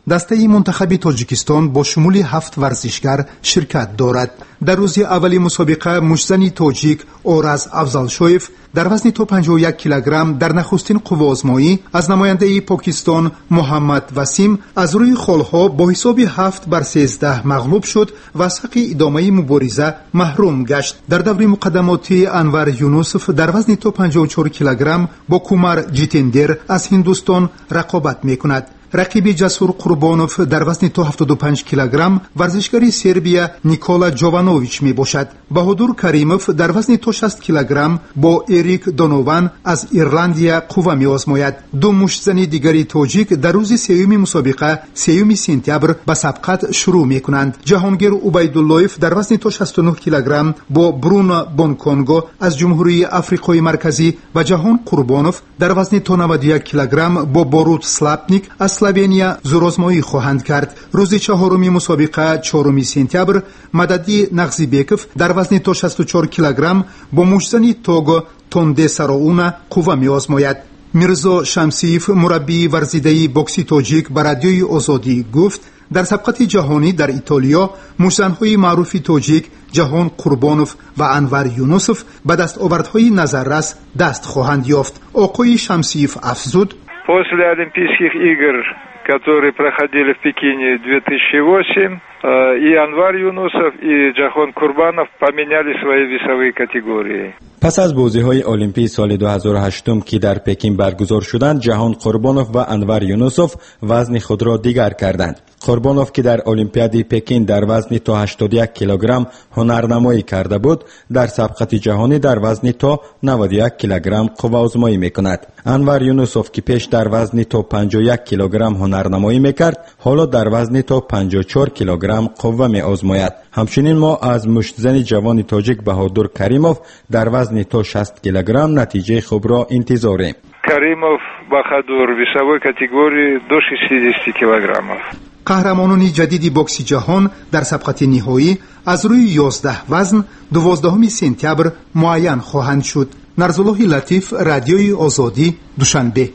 دسته منتخب تاجیکستان با شمول هفت ورزشگر شرکت دارد. در روز اولی مسابقه مشتزن تاجیک اورز افضلشویف در وزن تا پنجاه و یک کیلوگرم در نخستین قوه آزمایی از نماینده پاکستان محمد وسیم از روی خالها با حساب هفت بر سیزده مغلوب شد و از حق ادامه مبارزه محروم گشت. در دور مقدماتی انور یونوسف در وزن تا پنجاه و چهار کیلوگرم با کومار جیتندر از هندوستان رقابت میکند. رقیب جسور قربانوف در وزن تا هفتاد و پنج کیلوگرم ورزشکاری سربیا نیکولا جوانوویچ می باشد. بهادور کریموف در وزن تا شصت کیلوگرم با اریک دونووان از ایرلندیا قوه می آزماید. دو مشتزن دیگری تاجیک در روز سوم مسابقه سوم سپتامبر به سبقت شروع می کنند. جهانگیر عبیداللهیف در وزن تا شصت و نه کیلوگرم با برون بونکونگو از جمهوری آفریقای مرکزی و جهان قربانوف در وزن تا نود و یک کیلوگرم با باروت سلاپنیک از اسلوونیا زورآزمایی خواهند کرد. روز چهارم مسابقه چهارم سپتامبر مددی نغزیبکوف در وزن تا شصت و چهار کیلوگرم با مشتزن توگو تونده سراونا قوه می آزماید. میرزا شمسیف مربی ورزیده بوکسی تاجیک به رادیوی آزادی گفت در سبقت جهانی در ایتالیا مشتزن‌های معروف تاجیک جهان قربانوف و انور یونوسف به دستاوردهای نظررس دست خواهند یافت. آقای شمسیف افزود: После Олимпийских игр, которые проходили в Пекине две тысячи восемь, и Анвар Юнусов, и Джахон Курбанов поменяли свои весовые категории. پس از بازی‌های المپی سال دو هزار و هشت که در پکین برگزار شدند، جهان قربانوف و انور یونوسف وزن خود را دیگر کردند. قربانوف که در المپیاد پکین در وزن تا هشتاد و یک کیلوگرم هنرنمایی کرده بود، در سبقت جهانی در وزن تا نود و یک کیلوگرم قوه آزمایی می‌کند. انور یونوسف که پیش در وزن تا پنجاه و یک کیلوگرم هنرنمایی می‌کرد، حالا در وزن تا پنجاه و چهار کیلوگرم قوه می‌آزماید. همچنین ما از مشتزن جوان تاجیک بهادور کریموف در وزن تا شصت کیلوگرم نتیجه خوب را انتظاریم. Каримов Бахадур весовой категории до шестидесяти килограммов. قهرمانان جدید بوکس جهان در سبقت نهایی از روی یازده وزن دوازدهم سپتامبر معین خواهند شد. نرزالله لطیف، رادیوی آزادی، دوشنبه.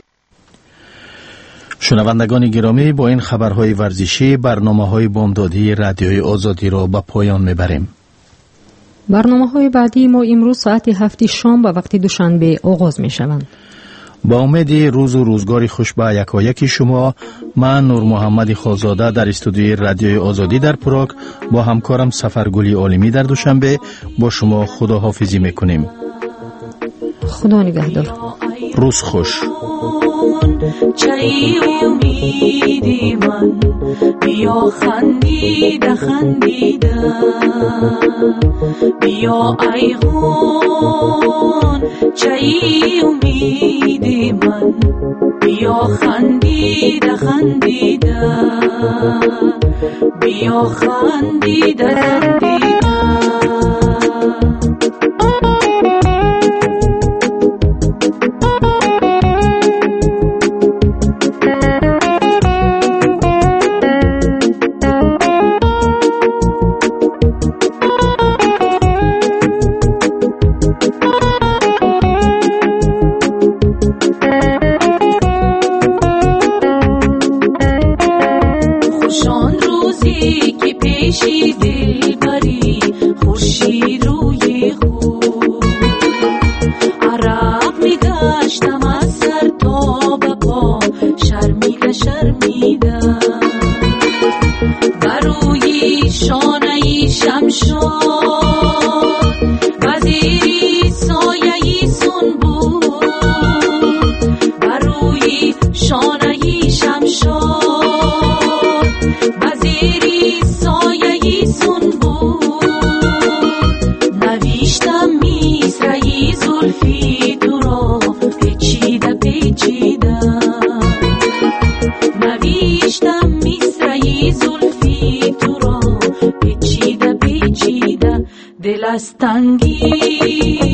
شنوندگان گرامی، با این خبرهای ورزشی برنامه‌های بامدادی رادیوی آزادی را به پایان میبریم. برنامه‌های بعدی ما امروز ساعت هفت شام به وقت دوشنبه آغاز می‌شوند. با امید روز و روزگاری خوش به یکایک شما، من نور محمد خالزاده در استودیوی رادیوی آزادی در پراگ با همکارم سفرگلی عالمی در دوشنبه با شما خداحافظی میکنیم. خدا نگهدار. روز خوش. چای امیدی من بیا خندیده خندیده بیا ایغون چای امیدی من بیا خندیده خندیده بیا خندیده خندیده دلستانگی